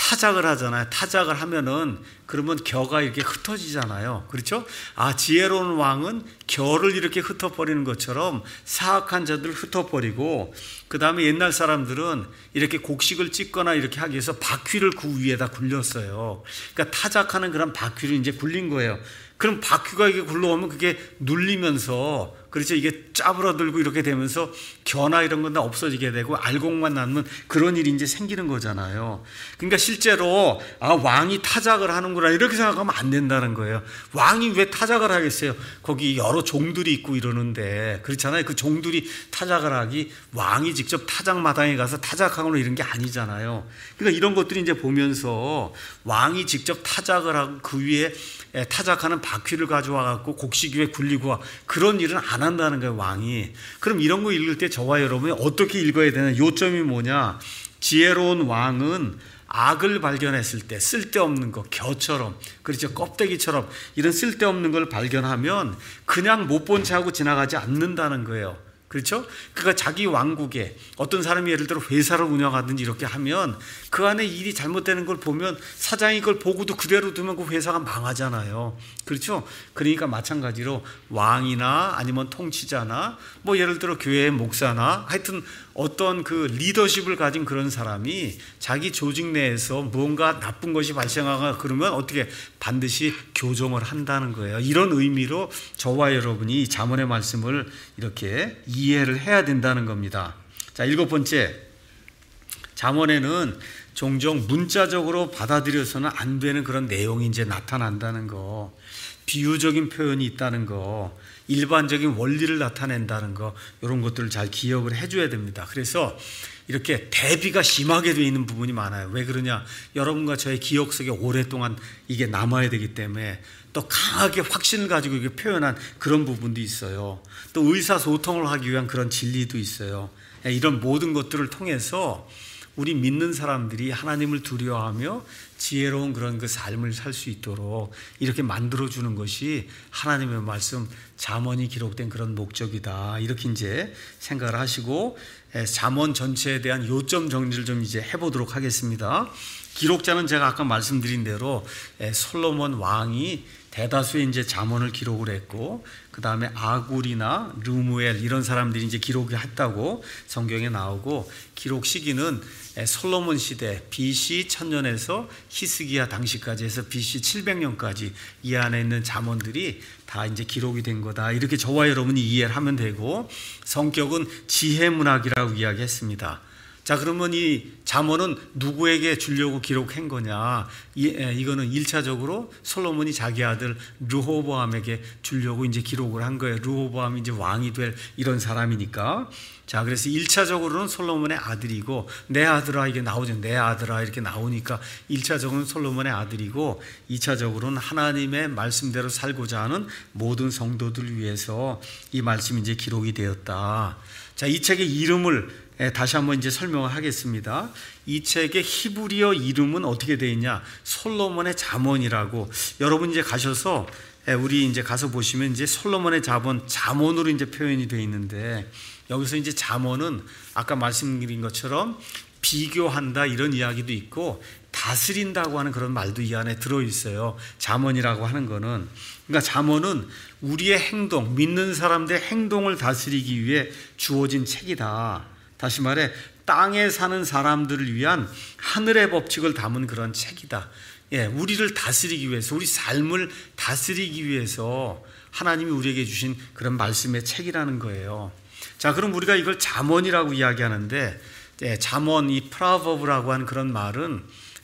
타작을 하잖아요. 타작을 하면은 그러면 겨가 이렇게 흩어지잖아요. 그렇죠? 아, 지혜로운 왕은 겨를 이렇게 흩어버리는 것처럼 사악한 자들을 흩어버리고, 그 다음에 옛날 사람들은 이렇게 곡식을 찢거나 이렇게 하기 위해서 바퀴를 그 위에다 굴렸어요. 그러니까 타작하는 그런 바퀴를 이제 굴린 거예요. 그럼 바퀴가 이게 굴러오면 그게 눌리면서, 그렇죠, 이게 짜부러들고 이렇게 되면서 겨나 이런 건 다 없어지게 되고 알곡만 남는 그런 일이 이제 생기는 거잖아요. 그러니까 실제로 아, 왕이 타작을 하는구나 이렇게 생각하면 안 된다는 거예요. 왕이 왜 타작을 하겠어요? 거기 여러 종들이 있고 이러는데, 그렇잖아요. 그 종들이 타작을 하기, 왕이 직접 타작마당에 가서 타작하거나 이런 게 아니잖아요. 그러니까 이런 것들이 이제 보면서 왕이 직접 타작을 하고 그 위에 타작하는 바퀴를 가져와 갖고 곡식 위에 굴리고 그런 일은 안 한다는 거예요, 왕이. 그럼 이런 거 읽을 때 저와 여러분이 어떻게 읽어야 되나? 요점이 뭐냐? 지혜로운 왕은 악을 발견했을 때 쓸데없는 거, 겨처럼, 그렇죠, 껍데기처럼 이런 쓸데없는 걸 발견하면 그냥 못 본 채 하고 지나가지 않는다는 거예요. 그렇죠? 그러니까 자기 왕국에 어떤 사람이 예를 들어 회사를 운영하든지 이렇게 하면 그 안에 일이 잘못되는 걸 보면 사장이 그걸 보고도 그대로 두면 그 회사가 망하잖아요. 그렇죠? 그러니까 마찬가지로 왕이나 아니면 통치자나 뭐 예를 들어 교회의 목사나 하여튼 어떤 그 리더십을 가진 그런 사람이 자기 조직 내에서 무언가 나쁜 것이 발생하거나 그러면 어떻게 반드시 교정을 한다는 거예요. 이런 의미로 저와 여러분이 잠언의 말씀을 이렇게 이해를 해야 된다는 겁니다. 자, 일곱 번째, 잠언에는 종종 문자적으로 받아들여서는 안 되는 그런 내용이 이제 나타난다는 거, 비유적인 표현이 있다는 거, 일반적인 원리를 나타낸다는 거, 이런 것들을 잘 기억을 해줘야 됩니다. 그래서 이렇게 대비가 심하게 되어 있는 부분이 많아요. 왜 그러냐? 여러분과 저의 기억 속에 오랫동안 이게 남아야 되기 때문에 또 강하게 확신을 가지고 이렇게 표현한 그런 부분도 있어요. 또 의사소통을 하기 위한 그런 진리도 있어요. 이런 모든 것들을 통해서 우리 믿는 사람들이 하나님을 두려워하며 지혜로운 그런 그 삶을 살 수 있도록 이렇게 만들어주는 것이 하나님의 말씀, 잠언이 기록된 그런 목적이다. 이렇게 이제 생각을 하시고 잠언 전체에 대한 요점 정리를 좀 이제 해보도록 하겠습니다. 기록자는 제가 아까 말씀드린 대로 솔로몬 왕이 대다수의 이제 잠언을 기록을 했고, 그 다음에 아굴이나 르무엘 이런 사람들이 이제 기록을 했다고 성경에 나오고, 기록 시기는 솔로몬 시대 비씨 천년에서 히스기야 당시까지 해서 비씨 칠백 년까지 이 안에 있는 잠언들이 다 이제 기록이 된 거다. 이렇게 저와 여러분이 이해를 하면 되고, 성격은 지혜 문학이라고 이야기했습니다. 자, 그러면 이 잠언은 누구에게 주려고 기록한 거냐? 이, 이거는 일차적으로 솔로몬이 자기 아들 르호보암에게 주려고 이제 기록을 한 거예요. 르호보암이 이제 왕이 될 이런 사람이니까. 자, 그래서 일차적으로는 솔로몬의 아들이고, 내 아들아 이게 나오죠. 내 아들아 이렇게 나오니까 일차적으로는 솔로몬의 아들이고, 이차적으로는 하나님의 말씀대로 살고자 하는 모든 성도들을 위해서 이 말씀이 이제 기록이 되었다. 자, 이 책의 이름을 다시 한번 이제 설명을 하겠습니다. 이 책의 히브리어 이름은 어떻게 되어 있냐? 솔로몬의 잠언이라고. 여러분 이제 가셔서 우리 이제 가서 보시면 이제 솔로몬의 잠언, 잠언으로 이제 표현이 되어 있는데, 여기서 이제 잠언은 아까 말씀드린 것처럼 비교한다 이런 이야기도 있고, 다스린다고 하는 그런 말도 이 안에 들어 있어요. 잠언이라고 하는 거는. 그러니까 잠언은 우리의 행동, 믿는 사람들의 행동을 다스리기 위해 주어진 책이다. 다시 말해 땅에 사는 사람들을 위한 하늘의 법칙을 담은 그런 책이다. 예, 우리를 다스리기 위해서, 우리 삶을 다스리기 위해서 하나님이 우리에게 주신 그런 말씀의 책이라는 거예요. 자, 그럼 우리가 이걸 잠언이라고 이야기하는데, 예, 잠언, 이 프라버브라고 하는 그런 말은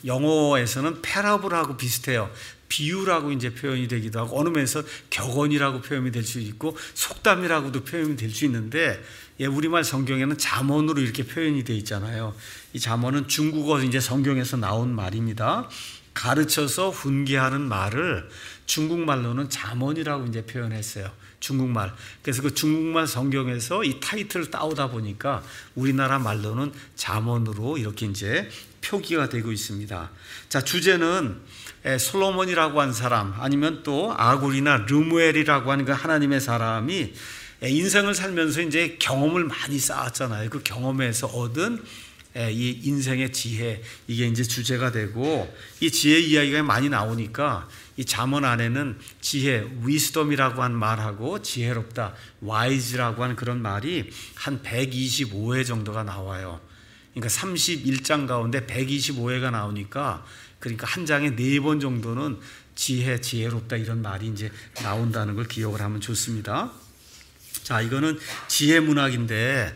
영어에서는 패러블하고 비슷해요. 비유라고 이제 표현이 되기도 하고, 어느 면에서 격언이라고 표현이 될 수 있고, 속담이라고도 표현이 될 수 있는데, 예, 우리말 성경에는 잠언으로 이렇게 표현이 되어 있잖아요. 이 잠언은 중국어 이제 성경에서 나온 말입니다. 가르쳐서 훈계하는 말을 중국말로는 잠언이라고 이제 표현했어요. 중국말. 그래서 그 중국말 성경에서 이 타이틀을 따오다 보니까 우리나라 말로는 잠언으로 이렇게 이제 표기가 되고 있습니다. 자, 주제는 솔로몬이라고 한 사람, 아니면 또 아굴이나 르무엘이라고 하는 그 하나님의 사람이 인생을 살면서 이제 경험을 많이 쌓았잖아요. 그 경험에서 얻은 이 인생의 지혜, 이게 이제 주제가 되고, 이 지혜 이야기가 많이 나오니까 이 잠언 안에는 지혜, 위스덤이라고 한 말하고 지혜롭다, 와이즈라고 하는 그런 말이 한 백이십오 회 정도가 나와요. 그러니까 삼십일 장 가운데 백이십오 회가 나오니까, 그러니까 한 장에 네 번 정도는 지혜, 지혜롭다 이런 말이 이제 나온다는 걸 기억을 하면 좋습니다. 자, 이거는 지혜 문학인데,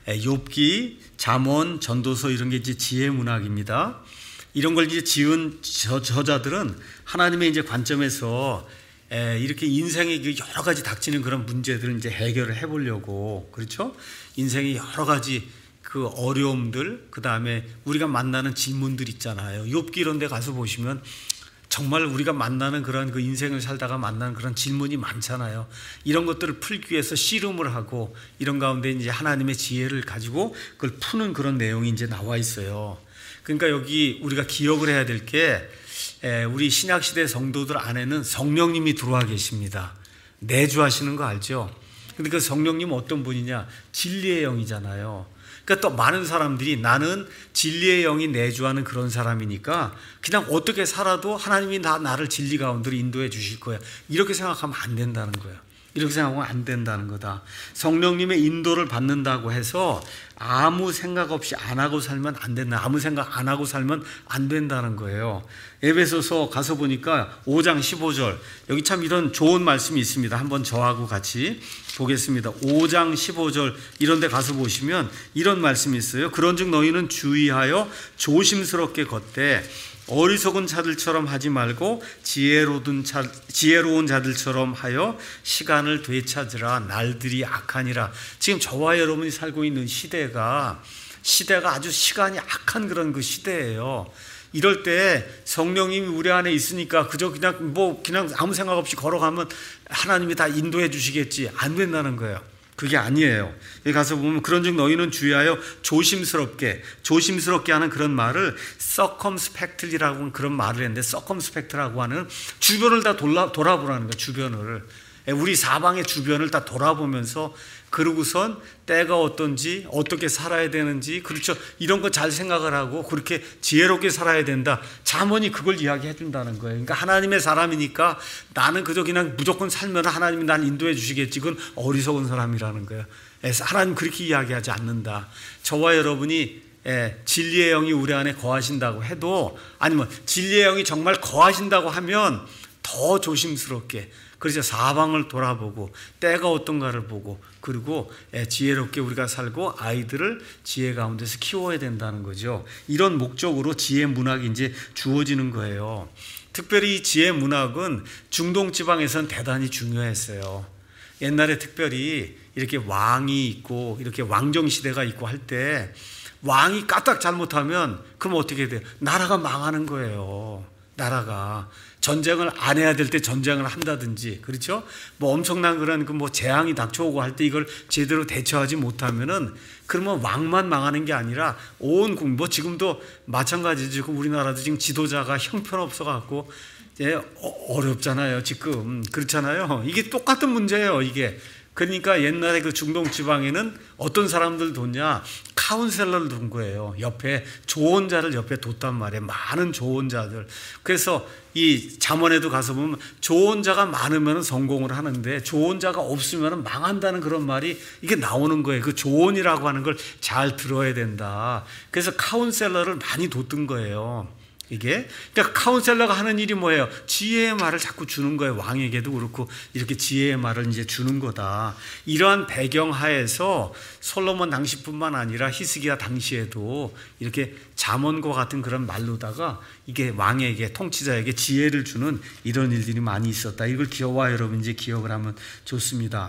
욥기, 잠언, 전도서 이런 게 이제 지혜 문학입니다. 이런 걸 이제 지은 저, 저자들은 하나님의 이제 관점에서 에, 이렇게 인생에 여러 가지 닥치는 그런 문제들을 이제 해결을 해보려고, 그렇죠? 인생의 여러 가지 그 어려움들, 그 다음에 우리가 만나는 질문들 있잖아요. 욥기 이런 데 가서 보시면 정말 우리가 만나는 그런 그 인생을 살다가 만나는 그런 질문이 많잖아요. 이런 것들을 풀기 위해서 씨름을 하고, 이런 가운데 이제 하나님의 지혜를 가지고 그걸 푸는 그런 내용이 이제 나와 있어요. 그러니까 여기 우리가 기억을 해야 될 게, 우리 신약시대 성도들 안에는 성령님이 들어와 계십니다. 내주하시는 거 알죠? 근데 그 성령님은 어떤 분이냐? 진리의 영이잖아요. 그러니까 또 많은 사람들이 나는 진리의 영이 내주하는 그런 사람이니까 그냥 어떻게 살아도 하나님이 나, 나를 진리 가운데로 인도해 주실 거야, 이렇게 생각하면 안 된다는 거예요. 이렇게 생각하면 안 된다는 거다. 성령님의 인도를 받는다고 해서 아무 생각 없이 안 하고 살면 안 된다. 아무 생각 안 하고 살면 안 된다는 거예요. 에베소서 가서 보니까 오 장 십오 절, 여기 참 이런 좋은 말씀이 있습니다. 한번 저하고 같이 보겠습니다. 오 장 십오 절 이런 데 가서 보시면 이런 말씀이 있어요. 그런즉 너희는 주의하여 조심스럽게 걷되 어리석은 자들처럼 하지 말고 지혜로운, 자, 지혜로운 자들처럼 하여 시간을 되찾으라. 날들이 악하니라. 지금 저와 여러분이 살고 있는 시대가 시대가 아주 시간이 악한 그런 그 시대예요. 이럴 때 성령님이 우리 안에 있으니까 그저 그냥 뭐 그냥 아무 생각 없이 걸어가면 하나님이 다 인도해 주시겠지, 안 된다는 거예요. 그게 아니에요. 여기 가서 보면 그런즉 너희는 주의하여 조심스럽게, 조심스럽게 하는 그런 말을 circumspectly라고 하는 그런 말을 했는데, circumspect라고 하는 주변을 다 돌아, 돌아보라는 거예요. 주변을, 우리 사방의 주변을 다 돌아보면서, 그러고선 때가 어떤지, 어떻게 살아야 되는지, 그렇죠, 이런 거 잘 생각을 하고 그렇게 지혜롭게 살아야 된다. 잠언이 그걸 이야기해 준다는 거예요. 그러니까 하나님의 사람이니까 나는 그저 그냥 무조건 살면 하나님이 날 인도해 주시겠지, 그건 어리석은 사람이라는 거예요. 하나님 그렇게 이야기하지 않는다. 저와 여러분이 예, 진리의 영이 우리 안에 거하신다고 해도, 아니면 진리의 영이 정말 거하신다고 하면 더 조심스럽게, 그래서 사방을 돌아보고 때가 어떤가를 보고, 그리고 지혜롭게 우리가 살고 아이들을 지혜 가운데서 키워야 된다는 거죠. 이런 목적으로 지혜 문학이 이제 주어지는 거예요. 특별히 이 지혜 문학은 중동 지방에서는 대단히 중요했어요. 옛날에 특별히 이렇게 왕이 있고 이렇게 왕정 시대가 있고 할 때 왕이 까딱 잘못하면 그럼 어떻게 돼요? 나라가 망하는 거예요. 나라가 전쟁을 안 해야 될 때 전쟁을 한다든지, 그렇죠? 뭐 엄청난 그런 그 뭐 재앙이 닥쳐오고 할 때 이걸 제대로 대처하지 못하면은 그러면 왕만 망하는 게 아니라 온 국민, 뭐 지금도 마찬가지죠. 우리나라도 지금 지도자가 형편없어 갖고 이제 어렵잖아요. 지금 그렇잖아요. 이게 똑같은 문제예요. 이게. 그러니까 옛날에 그 중동 지방에는 어떤 사람들 뒀냐? 카운셀러를 둔 거예요. 옆에 조언자를 옆에 뒀단 말이에요. 많은 조언자들. 그래서 이 잠언에도 가서 보면 조언자가 많으면 성공을 하는데 조언자가 없으면 망한다는 그런 말이 이게 나오는 거예요. 그 조언이라고 하는 걸 잘 들어야 된다. 그래서 카운셀러를 많이 뒀던 거예요. 이게 그러니까 카운셀러가 하는 일이 뭐예요? 지혜의 말을 자꾸 주는 거예요. 왕에게도 그렇고 이렇게 지혜의 말을 이제 주는 거다. 이러한 배경 하에서 솔로몬 당시뿐만 아니라 히스기야 당시에도 이렇게 잠언과 같은 그런 말로다가 이게 왕에게, 통치자에게 지혜를 주는 이런 일들이 많이 있었다. 이걸 기억와 여러분 이제 기억을 하면 좋습니다.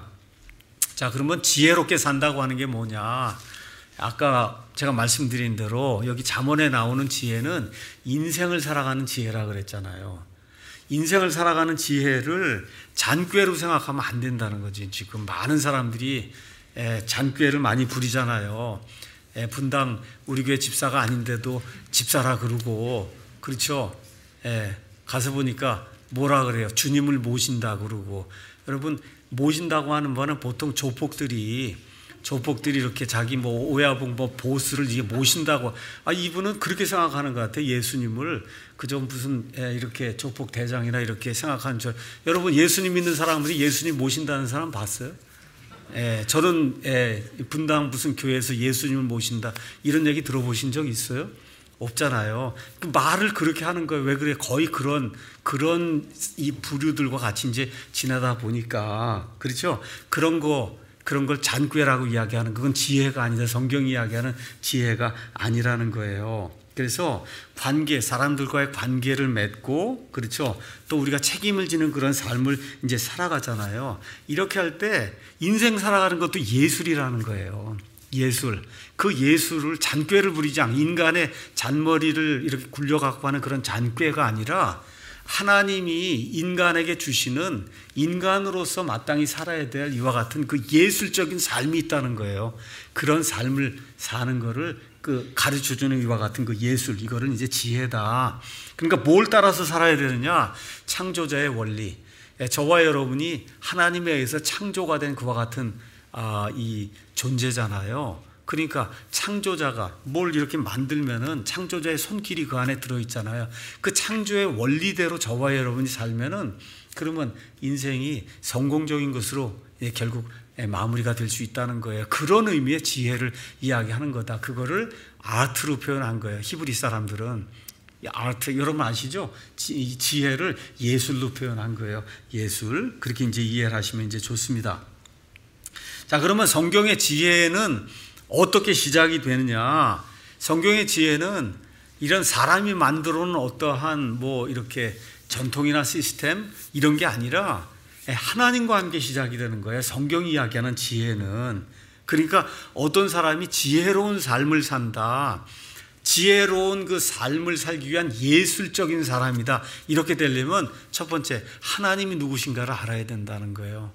자, 그러면 지혜롭게 산다고 하는 게 뭐냐? 아까 제가 말씀드린 대로 여기 잠언에 나오는 지혜는 인생을 살아가는 지혜라 그랬잖아요. 인생을 살아가는 지혜를 잔꾀로 생각하면 안 된다는 거지. 지금 많은 사람들이 잔꾀를 많이 부리잖아요. 분당 우리 교회 집사가 아닌데도 집사라 그러고, 그렇죠? 가서 보니까 뭐라 그래요? 주님을 모신다 그러고. 여러분, 모신다고 하는 거는 보통 조폭들이 조폭들이 이렇게 자기 뭐 오야붕 뭐 보스를 이게 모신다고, 아 이분은 그렇게 생각하는 것 같아요. 예수님을 그저 무슨 이렇게 조폭 대장이나 이렇게 생각하는 저, 여러분 예수님 믿는 사람들이 예수님 모신다는 사람 봤어요? 예, 저는 예, 분당 무슨 교회에서 예수님을 모신다 이런 얘기 들어보신 적 있어요? 없잖아요. 그 말을 그렇게 하는 거예요. 왜 그래? 거의 그런 그런 이 부류들과 같이 이제 지나다 보니까, 그렇죠? 그런 거 그런 걸 잔꾀라고 이야기하는, 그건 지혜가 아니다. 성경이 이야기하는 지혜가 아니라는 거예요. 그래서 관계, 사람들과의 관계를 맺고, 그렇죠? 또 우리가 책임을 지는 그런 삶을 이제 살아가잖아요. 이렇게 할 때 인생 살아가는 것도 예술이라는 거예요. 예술. 그 예술을 잔꾀를 부리지 않고, 인간의 잔머리를 이렇게 굴려갖고 하는 그런 잔꾀가 아니라 하나님이 인간에게 주시는 인간으로서 마땅히 살아야 될 이와 같은 그 예술적인 삶이 있다는 거예요. 그런 삶을 사는 거를 그 가르쳐주는 이와 같은 그 예술, 이거는 이제 지혜다. 그러니까 뭘 따라서 살아야 되느냐? 창조자의 원리. 저와 여러분이 하나님에 의해서 창조가 된 그와 같은 아, 이 존재잖아요. 그러니까 창조자가 뭘 이렇게 만들면은 창조자의 손길이 그 안에 들어있잖아요. 그 창조의 원리대로 저와 여러분이 살면은 그러면 인생이 성공적인 것으로 결국 마무리가 될 수 있다는 거예요. 그런 의미의 지혜를 이야기하는 거다. 그거를 아트로 표현한 거예요. 히브리 사람들은 아트, 여러분 아시죠? 지, 지혜를 예술로 표현한 거예요. 예술. 그렇게 이제 이해를 하시면 이제 좋습니다. 자, 그러면 성경의 지혜는 어떻게 시작이 되느냐? 성경의 지혜는 이런 사람이 만들어 놓은 어떠한 뭐 이렇게 전통이나 시스템 이런 게 아니라 하나님과 함께 시작이 되는 거예요. 성경이 이야기하는 지혜는. 그러니까 어떤 사람이 지혜로운 삶을 산다, 지혜로운 그 삶을 살기 위한 예술적인 사람이다, 이렇게 되려면 첫 번째 하나님이 누구신가를 알아야 된다는 거예요.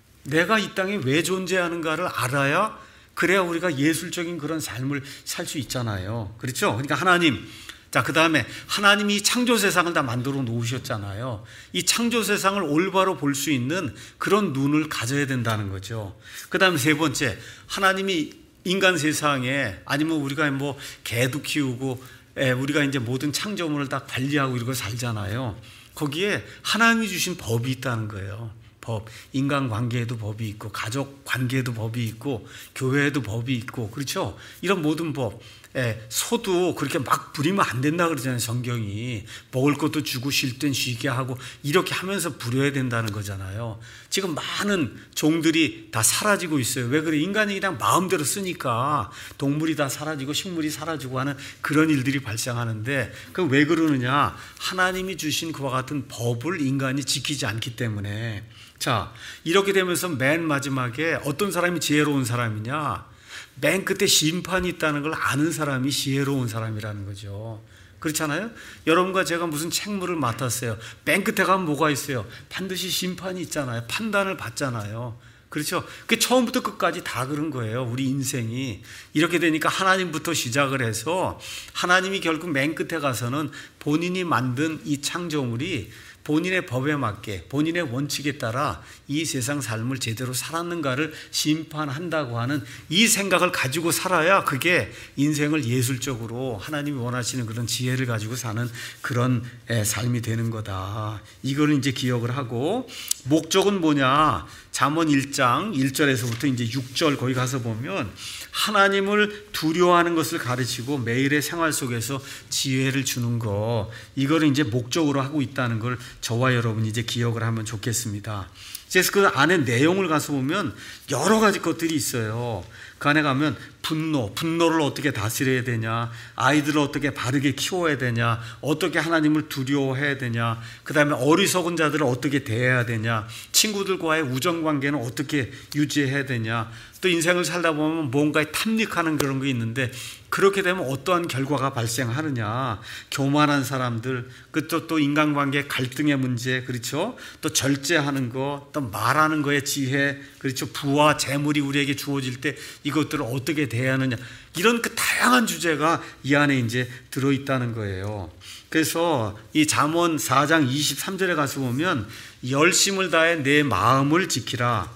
내가 이 땅에 왜 존재하는가를 알아야, 그래야 우리가 예술적인 그런 삶을 살 수 있잖아요. 그렇죠? 그러니까 하나님. 자, 그 다음에 하나님이 창조 세상을 다 만들어 놓으셨잖아요. 이 창조 세상을 올바로 볼 수 있는 그런 눈을 가져야 된다는 거죠. 그 다음에 세 번째, 하나님이 인간 세상에, 아니면 우리가 뭐 개도 키우고 우리가 이제 모든 창조물을 다 관리하고 이러고 살잖아요. 거기에 하나님이 주신 법이 있다는 거예요. 법, 인간관계에도 법이 있고, 가족 관계에도 법이 있고, 교회에도 법이 있고, 그렇죠? 이런 모든 법. 예, 소도 그렇게 막 부리면 안 된다 그러잖아요. 성경이 먹을 것도 주고 쉴 땐 쉬게 하고 이렇게 하면서 부려야 된다는 거잖아요. 지금 많은 종들이 다 사라지고 있어요. 왜 그래? 인간이 그냥 마음대로 쓰니까 동물이 다 사라지고 식물이 사라지고 하는 그런 일들이 발생하는데, 그 왜 그러느냐? 하나님이 주신 그와 같은 법을 인간이 지키지 않기 때문에. 자, 이렇게 되면서 맨 마지막에 어떤 사람이 지혜로운 사람이냐? 맨 끝에 심판이 있다는 걸 아는 사람이 지혜로운 사람이라는 거죠. 그렇잖아요? 여러분과 제가 무슨 책무를 맡았어요. 맨 끝에 가면 뭐가 있어요? 반드시 심판이 있잖아요. 판단을 받잖아요. 그렇죠? 그 처음부터 끝까지 다 그런 거예요. 우리 인생이. 이렇게 되니까 하나님부터 시작을 해서 하나님이 결국 맨 끝에 가서는 본인이 만든 이 창조물이 본인의 법에 맞게, 본인의 원칙에 따라 이 세상 삶을 제대로 살았는가를 심판한다고 하는 이 생각을 가지고 살아야 그게 인생을 예술적으로 하나님이 원하시는 그런 지혜를 가지고 사는 그런 삶이 되는 거다. 이거를 이제 기억을 하고, 목적은 뭐냐? 잠언 일 장 일 절에서부터 이제 육 절 거기 가서 보면 하나님을 두려워하는 것을 가르치고 매일의 생활 속에서 지혜를 주는 거, 이거를 이제 목적으로 하고 있다는 걸 저와 여러분이 이제 기억을 하면 좋겠습니다. 그래서 그 안에 내용을 가서 보면 여러 가지 것들이 있어요. 그 안에 가면 분노, 분노를 어떻게 다스려야 되냐, 아이들을 어떻게 바르게 키워야 되냐, 어떻게 하나님을 두려워해야 되냐, 그 다음에 어리석은 자들을 어떻게 대해야 되냐, 친구들과의 우정관계는 어떻게 유지해야 되냐, 또 인생을 살다 보면 뭔가에 탐닉하는 그런 게 있는데 그렇게 되면 어떠한 결과가 발생하느냐, 교만한 사람들, 또, 또 인간관계 갈등의 문제, 그렇죠? 또 절제하는 거, 또 말하는 거에 지혜, 그렇죠? 부와 재물이 우리에게 주어질 때 이것들을 어떻게 대해야 하느냐, 이런 그 다양한 주제가 이 안에 이제 들어있다는 거예요. 그래서 이 잠언 사 장 이십삼 절에 가서 보면 열심을 다해 내 마음을 지키라.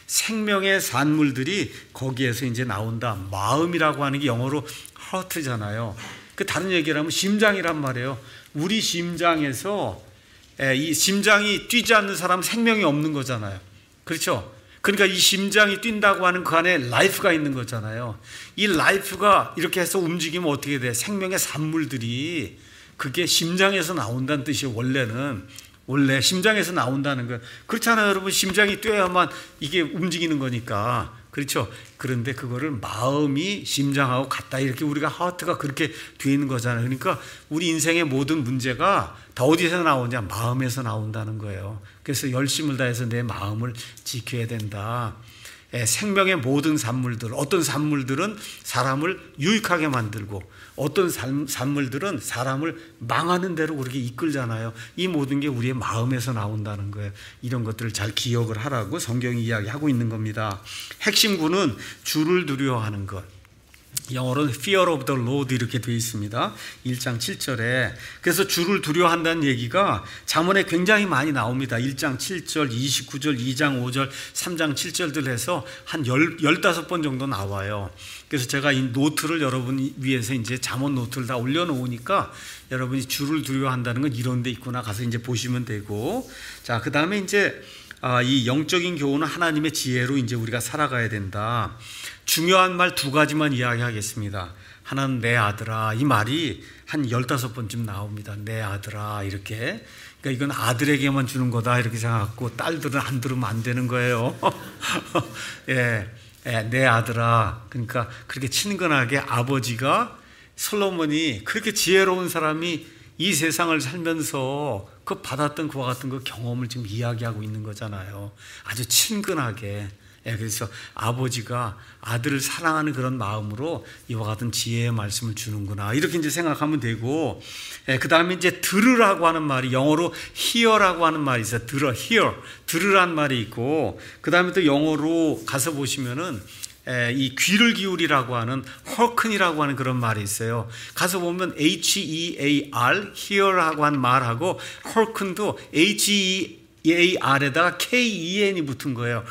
생명의 산물들이 거기에서 이제 나온다. 마음이라고 하는 게 영어로 heart잖아요. 그 다른 얘기를 하면 심장이란 말이에요. 우리 심장에서 이 심장이 뛰지 않는 사람은 생명이 없는 거잖아요. 그렇죠? 그러니까 이 심장이 뛴다고 하는 그 안에 라이프가 있는 거잖아요. 이 라이프가 이렇게 해서 움직이면 어떻게 돼? 생명의 산물들이 그게 심장에서 나온다는 뜻이에요. 원래는 원래 심장에서 나온다는 거예요. 그렇잖아요, 여러분. 심장이 뛰어야만 이게 움직이는 거니까. 그렇죠? 그런데 그거를 마음이 심장하고 같다. 이렇게 우리가 하트가 그렇게 되어 있는 거잖아요. 그러니까 우리 인생의 모든 문제가 다 어디서 나오냐? 마음에서 나온다는 거예요. 그래서 열심을 다해서 내 마음을 지켜야 된다. 예, 생명의 모든 산물들, 어떤 산물들은 사람을 유익하게 만들고 어떤 산, 산물들은 사람을 망하는 대로 그렇게 이끌잖아요. 이 모든 게 우리의 마음에서 나온다는 거예요. 이런 것들을 잘 기억을 하라고 성경이 이야기하고 있는 겁니다. 핵심구는 주를 두려워하는 것. 영어로는 fear of the Lord 이렇게 되어 있습니다. 일 장 칠 절에. 그래서 주를 두려워한다는 얘기가 잠언에 굉장히 많이 나옵니다. 일 장 칠 절, 이십구 절, 이 장 오 절, 삼 장 칠 절들 해서 한 열다섯 번 정도 나와요. 그래서 제가 이 노트를 여러분 위해서 이제 잠언 노트를 다 올려놓으니까 여러분이 주를 두려워한다는 건 이런 데 있구나 가서 이제 보시면 되고. 자, 그 다음에 이제 아, 이 영적인 교훈은 하나님의 지혜로 이제 우리가 살아가야 된다. 중요한 말 두 가지만 이야기하겠습니다. 하나는 내 아들아. 이 말이 한 열다섯 번쯤 나옵니다. 내 아들아 이렇게. 그러니까 이건 아들에게만 주는 거다 이렇게 생각하고 딸들은 안 들으면 안 되는 거예요. 예, 예, 내 아들아. 그러니까 그렇게 친근하게 아버지가 솔로몬이 그렇게 지혜로운 사람이 이 세상을 살면서 그 받았던 그와 같은 그 경험을 지금 이야기하고 있는 거잖아요. 아주 친근하게. 예, 그래서 아버지가 아들을 사랑하는 그런 마음으로 이와 같은 지혜의 말씀을 주는구나 이렇게 이제 생각하면 되고, 예, 그 다음에 이제 들으라고 하는 말이 영어로 hear라고 하는 말이 있어요. 들어, hear, 들으란 말이 있고, 그 다음에 또 영어로 가서 보시면은 예, 이 귀를 기울이라고 하는 hearken이라고 하는 그런 말이 있어요. 가서 보면 H-E-A-R, hear라고 하는 말하고 hearken도 H-E Ar에다가 K-E-N이 붙은 거예요.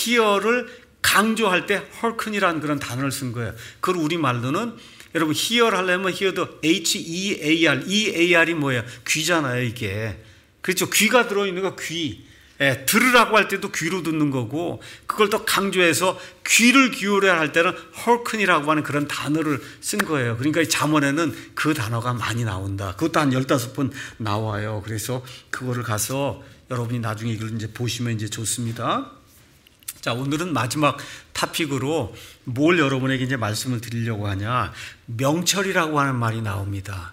hear를 강조할 때 hearken이라는 그런 단어를 쓴 거예요. 그걸 우리말로는 여러분 hear 하려면 hear도 H-E-A-R, E-A-R이 뭐예요? 귀잖아요, 이게. 그렇죠. 귀가 들어있는 거 귀. 예, 들으라고 할 때도 귀로 듣는 거고, 그걸 더 강조해서 귀를 기울여야 할 때는 hearken이라고 하는 그런 단어를 쓴 거예요. 그러니까 이 잠언에는 그 단어가 많이 나온다. 그것도 한 열다섯 번 나와요. 그래서 그거를 가서 여러분이 나중에 이걸 이제 보시면 이제 좋습니다. 자, 오늘은 마지막 토픽으로 뭘 여러분에게 이제 말씀을 드리려고 하냐. 명철이라고 하는 말이 나옵니다.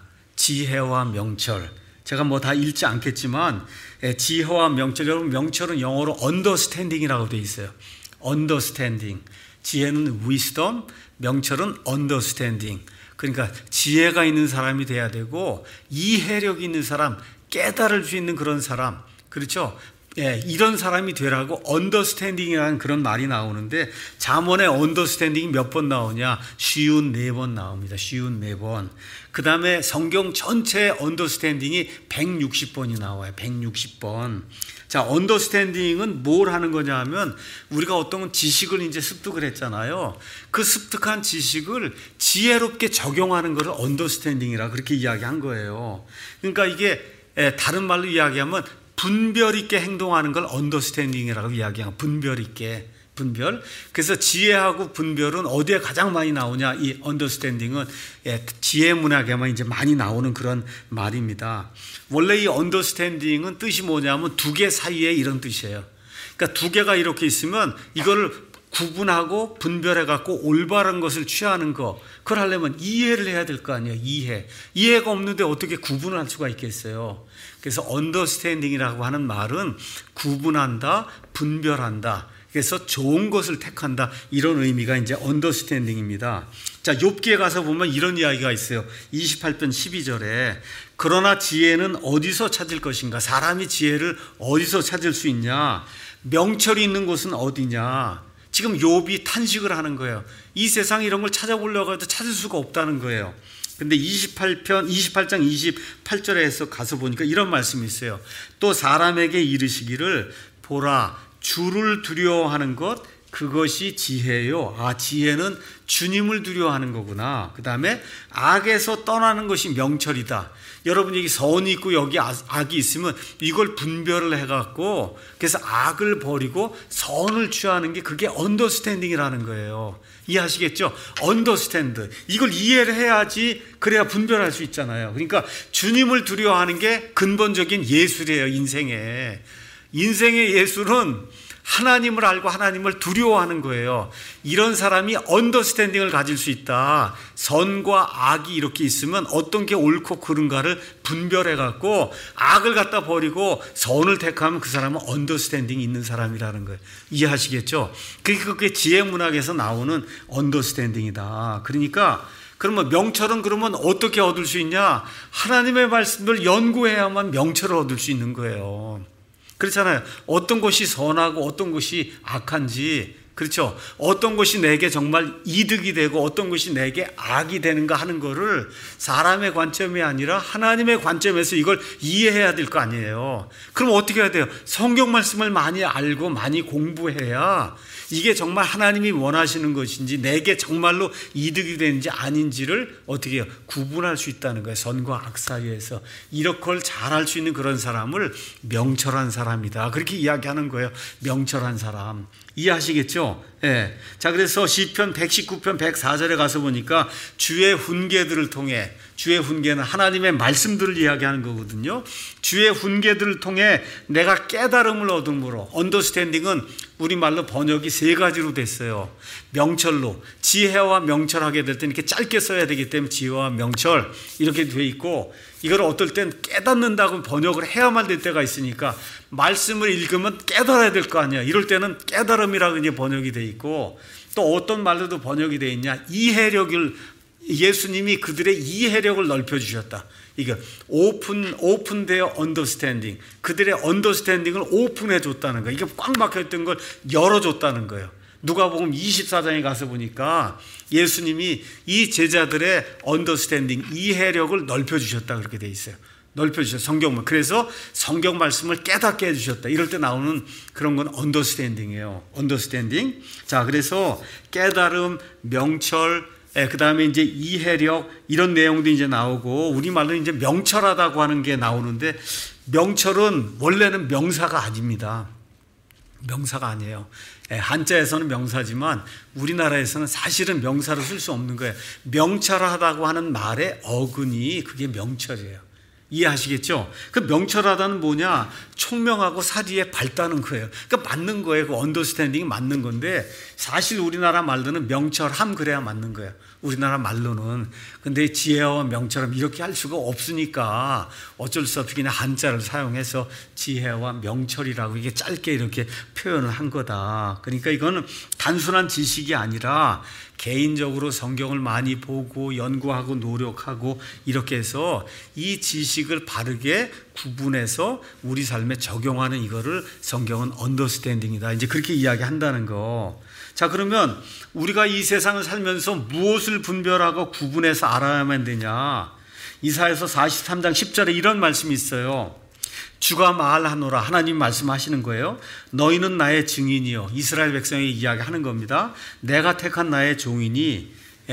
지혜와 명철. 제가 뭐 다 읽지 않겠지만, 지혜와 명철, 여러분 명철은 영어로 understanding이라고 되어 있어요. understanding. 지혜는 wisdom, 명철은 understanding. 그러니까 지혜가 있는 사람이 돼야 되고, 이해력 있는 사람, 깨달을 수 있는 그런 사람, 그렇죠? 예, 이런 사람이 되라고 언더스탠딩이라는 그런 말이 나오는데, 잠언에 언더스탠딩이 몇 번 나오냐? 쉬운 네 번 나옵니다. 쉬운 네 번. 그 다음에 성경 전체 언더스탠딩이 백육십 번이 나와요. 백육십 번. 자, 언더스탠딩은 뭘 하는 거냐 하면, 우리가 어떤 지식을 이제 습득을 했잖아요. 그 습득한 지식을 지혜롭게 적용하는 것을 언더스탠딩이라 그렇게 이야기한 거예요. 그러니까 이게 다른 말로 이야기하면 분별 있게 행동하는 걸 언더스탠딩이라고 이야기하고, 분별 있게, 분별. 그래서 지혜하고 분별은 어디에 가장 많이 나오냐? 이 언더스탠딩은 지혜 문학에만 이제 많이 나오는 그런 말입니다. 원래 이 언더스탠딩은 뜻이 뭐냐면 두 개 사이에 이런 뜻이에요. 그러니까 두 개가 이렇게 있으면 이거를 구분하고 분별해갖고 올바른 것을 취하는 거, 그걸 하려면 이해를 해야 될 거 아니에요. 이해. 이해가 없는데 어떻게 구분을 할 수가 있겠어요. 그래서 언더스탠딩이라고 하는 말은 구분한다, 분별한다. 그래서 좋은 것을 택한다. 이런 의미가 이제 언더스탠딩입니다. 자, 욥기에 가서 보면 이런 이야기가 있어요. 이십팔 편 십이 절에 그러나 지혜는 어디서 찾을 것인가? 사람이 지혜를 어디서 찾을 수 있냐? 명철이 있는 곳은 어디냐? 지금 욥이 탄식을 하는 거예요. 이 세상 이런 걸 찾아보려고 해도 찾을 수가 없다는 거예요. 근데 이십팔 편, 이십팔 장 이십팔 절에서 가서 보니까 이런 말씀이 있어요. 또 사람에게 이르시기를 보라, 주를 두려워하는 것, 그것이 지혜요. 아, 지혜는 주님을 두려워하는 거구나. 그 다음에 악에서 떠나는 것이 명철이다. 여러분, 여기 선이 있고 여기 악이 있으면 이걸 분별을 해갖고 그래서 악을 버리고 선을 취하는 게 그게 언더스탠딩이라는 거예요. 이해하시겠죠? 언더스탠드. 이걸 이해를 해야지 그래야 분별할 수 있잖아요. 그러니까 주님을 두려워하는 게 근본적인 예술이에요. 인생에. 인생의 예술은 하나님을 알고 하나님을 두려워하는 거예요. 이런 사람이 언더스탠딩을 가질 수 있다. 선과 악이 이렇게 있으면 어떤 게 옳고 그른가를 분별해 갖고 악을 갖다 버리고 선을 택하면 그 사람은 언더스탠딩이 있는 사람이라는 거예요. 이해하시겠죠? 그게 그게 지혜 문학에서 나오는 언더스탠딩이다. 그러니까 그러면 명철은 그러면 어떻게 얻을 수 있냐? 하나님의 말씀을 연구해야만 명철을 얻을 수 있는 거예요. 그렇잖아요. 어떤 것이 선하고 어떤 것이 악한지, 그렇죠? 어떤 것이 내게 정말 이득이 되고 어떤 것이 내게 악이 되는가 하는 거를 사람의 관점이 아니라 하나님의 관점에서 이걸 이해해야 될 거 아니에요. 그럼 어떻게 해야 돼요? 성경 말씀을 많이 알고 많이 공부해야 이게 정말 하나님이 원하시는 것인지 내게 정말로 이득이 되는지 아닌지를 어떻게 해요? 구분할 수 있다는 거예요. 선과 악 사이에서. 이렇게 잘할 수 있는 그런 사람을 명철한 사람이다. 그렇게 이야기하는 거예요. 명철한 사람. 이해하시겠죠? 예. 자, 그래서 시편 백십구 편 백사 절에 가서 보니까 주의 훈계들을 통해, 주의 훈계는 하나님의 말씀들을 이야기하는 거거든요. 주의 훈계들을 통해 내가 깨달음을 얻음으로, 언더스탠딩은 우리말로 번역이 세 가지로 됐어요. 명철로, 지혜와 명철하게 될 때 이렇게 짧게 써야 되기 때문에 지혜와 명철 이렇게 돼 있고, 이걸 어떨 땐 깨닫는다고 번역을 해야만 될 때가 있으니까 말씀을 읽으면 깨달아야 될 거 아니야. 이럴 때는 깨달음이라고 이제 번역이 돼 있고, 또 어떤 말로도 번역이 돼 있냐, 이해력을, 예수님이 그들의 이해력을 넓혀주셨다. 이게 오픈, 오픈되어 언더스탠딩, 그들의 언더스탠딩을 오픈해 줬다는 거예요. 이게 꽉 막혀있던 걸 열어줬다는 거예요. 누가복음 이십사 장에 가서 보니까 예수님이 이 제자들의 언더스탠딩, 이해력을 넓혀주셨다 그렇게 돼 있어요. 넓혀주셨어요. 성경만. 그래서 성경 말씀을 깨닫게 해주셨다. 이럴 때 나오는 그런 건 언더스탠딩이에요. 언더스탠딩. 자, 그래서 깨달음, 명철, 예, 그 다음에 이제 이해력, 이런 내용도 이제 나오고, 우리말로 이제 명철하다고 하는 게 나오는데, 명철은 원래는 명사가 아닙니다. 명사가 아니에요. 예, 한자에서는 명사지만 우리나라에서는 사실은 명사로 쓸 수 없는 거예요. 명철하다고 하는 말의 어근이 그게 명철이에요. 이해하시겠죠? 그 명철하다는 뭐냐? 총명하고 사리에 밝다는 거예요. 그러니까 맞는 거예요. 그 언더스탠딩이 맞는 건데, 사실 우리나라 말로는 명철함 그래야 맞는 거예요. 우리나라 말로는. 근데 지혜와 명철함 이렇게 할 수가 없으니까 어쩔 수 없이 그냥 한자를 사용해서 지혜와 명철이라고 이게 짧게 이렇게 표현을 한 거다. 그러니까 이거는 단순한 지식이 아니라 개인적으로 성경을 많이 보고 연구하고 노력하고 이렇게 해서 이 지식을 바르게 구분해서 우리 삶에 적용하는 이거를 성경은 언더스탠딩이다. 이제 그렇게 이야기한다는 거. 자, 그러면 우리가 이 세상을 살면서 무엇을 분별하고 구분해서 알아야만 되냐? 이사야서 사십삼 장 십 절에 이런 말씀이 있어요. 주가 말하노라, 하나님 말씀하시는 거예요. 너희는 나의 증인이요. 이스라엘 백성에게 이야기하는 겁니다. 내가 택한 나의 종이니,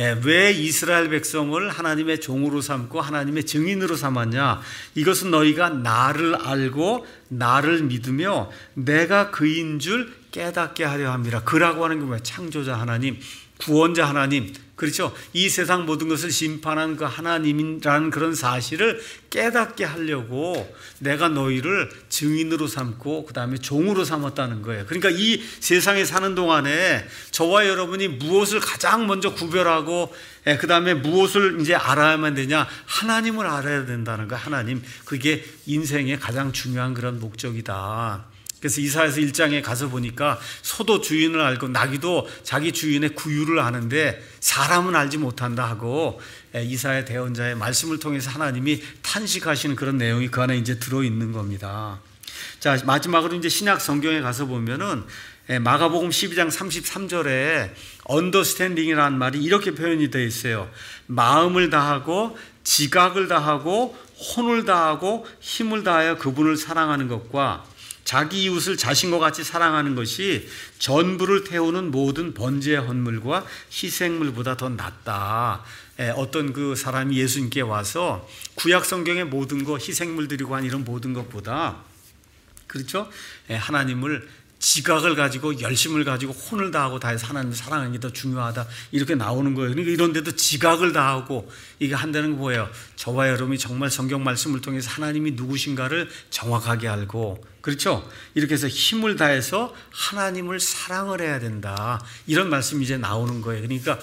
왜 이스라엘 백성을 하나님의 종으로 삼고 하나님의 증인으로 삼았냐? 이것은 너희가 나를 알고 나를 믿으며 내가 그인 줄 깨닫게 하려 함이라. 그라고 하는 게 뭐야? 창조자 하나님, 구원자 하나님, 그렇죠? 이 세상 모든 것을 심판한 그 하나님이라는 그런 사실을 깨닫게 하려고 내가 너희를 증인으로 삼고 그 다음에 종으로 삼았다는 거예요. 그러니까 이 세상에 사는 동안에 저와 여러분이 무엇을 가장 먼저 구별하고 그 다음에 무엇을 이제 알아야만 되냐? 하나님을 알아야 된다는 거예요. 하나님. 그게 인생의 가장 중요한 그런 목적이다. 그래서 이사야서 일 장에 가서 보니까 소도 주인을 알고 나귀도 자기 주인의 구유를 아는데 사람은 알지 못한다 하고, 이사야 대언자의 말씀을 통해서 하나님이 탄식하시는 그런 내용이 그 안에 이제 들어있는 겁니다. 자, 마지막으로 이제 신약 성경에 가서 보면은 마가복음 십이 장 삼십삼 절에 언더스탠딩이라는 말이 이렇게 표현이 되어 있어요. 마음을 다하고 지각을 다하고 혼을 다하고 힘을 다하여 그분을 사랑하는 것과 자기 이웃을 자신과 같이 사랑하는 것이 전부를 태우는 모든 번제 헌물과 희생물보다 더 낫다. 어떤 그 사람이 예수님께 와서 구약 성경의 모든 것, 희생물 드리고 한 이런 모든 것보다, 그렇죠? 하나님을 지각을 가지고 열심을 가지고 혼을 다하고 다해서 하나님을 사랑하는 게 더 중요하다, 이렇게 나오는 거예요. 그러니까 이런데도 지각을 다하고 이게 한다는 게 뭐예요? 저와 여러분이 정말 성경 말씀을 통해서 하나님이 누구신가를 정확하게 알고, 그렇죠? 이렇게 해서 힘을 다해서 하나님을 사랑을 해야 된다, 이런 말씀이 이제 나오는 거예요. 그러니까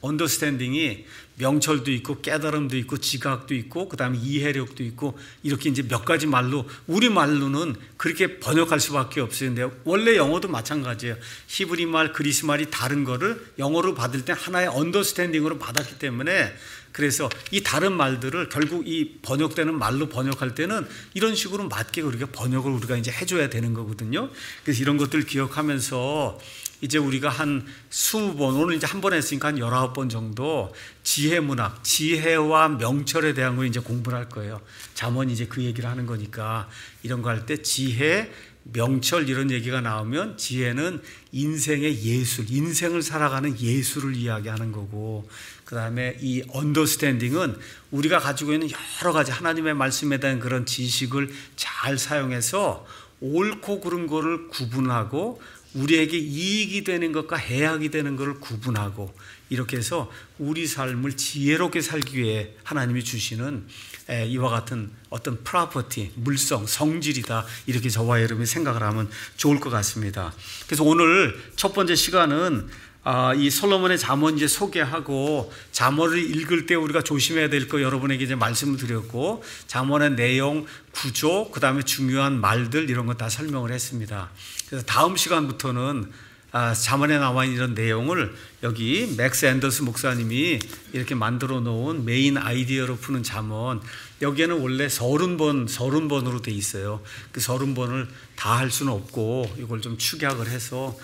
언더스탠딩이 명철도 있고 깨달음도 있고 지각도 있고 그다음에 이해력도 있고, 이렇게 이제 몇 가지 말로, 우리 말로는 그렇게 번역할 수밖에 없어요. 근데 원래 영어도 마찬가지예요. 히브리 말, 그리스 말이 다른 거를 영어로 받을 때 하나의 언더스탠딩으로 받았기 때문에, 그래서 이 다른 말들을 결국 이 번역되는 말로 번역할 때는 이런 식으로 맞게 우리가 번역을 우리가 이제 해줘야 되는 거거든요. 그래서 이런 것들 기억하면서 이제 우리가 한 스무 번, 오늘 이제 한 번 했으니까 한 열아홉 번 정도 지혜 문학, 지혜와 명철에 대한 걸 이제 공부를 할 거예요. 잠언이 이제 그 얘기를 하는 거니까, 이런 거 할 때 지혜, 명철 이런 얘기가 나오면 지혜는 인생의 예술, 인생을 살아가는 예술을 이야기하는 거고, 그 다음에 이 언더스탠딩은 우리가 가지고 있는 여러 가지 하나님의 말씀에 대한 그런 지식을 잘 사용해서 옳고 그른 거를 구분하고 우리에게 이익이 되는 것과 해악이 되는 것을 구분하고, 이렇게 해서 우리 삶을 지혜롭게 살기 위해 하나님이 주시는 이와 같은 어떤 프로퍼티, 물성, 성질이다, 이렇게 저와 여러분이 생각을 하면 좋을 것 같습니다. 그래서 오늘 첫 번째 시간은 이 솔로몬의 잠언 이제 소개하고, 잠언을 읽을 때 우리가 조심해야 될 거 여러분에게 이제 말씀을 드렸고, 잠언의 내용, 구조, 그 다음에 중요한 말들, 이런 거 다 설명을 했습니다. 그래서 다음 시간부터는 잠언에 나와 있는 이런 내용을 여기 맥스 앤더스 목사님이 이렇게 만들어 놓은 메인 아이디어로 푸는 잠언, 여기에는 원래 서른 번, 서른 번으로 돼 있어요. 그 서른 번을 다 할 수는 없고 이걸 좀 축약을 해서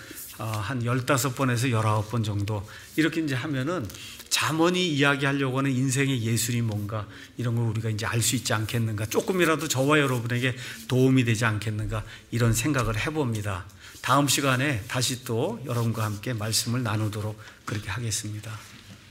한 열다섯 번에서 열아홉 번 정도 이렇게 이제 하면은 잠언이 이야기하려고 하는 인생의 예술이 뭔가, 이런 걸 우리가 이제 알 수 있지 않겠는가, 조금이라도 저와 여러분에게 도움이 되지 않겠는가, 이런 생각을 해봅니다. 다음 시간에 다시 또 여러분과 함께 말씀을 나누도록 그렇게 하겠습니다.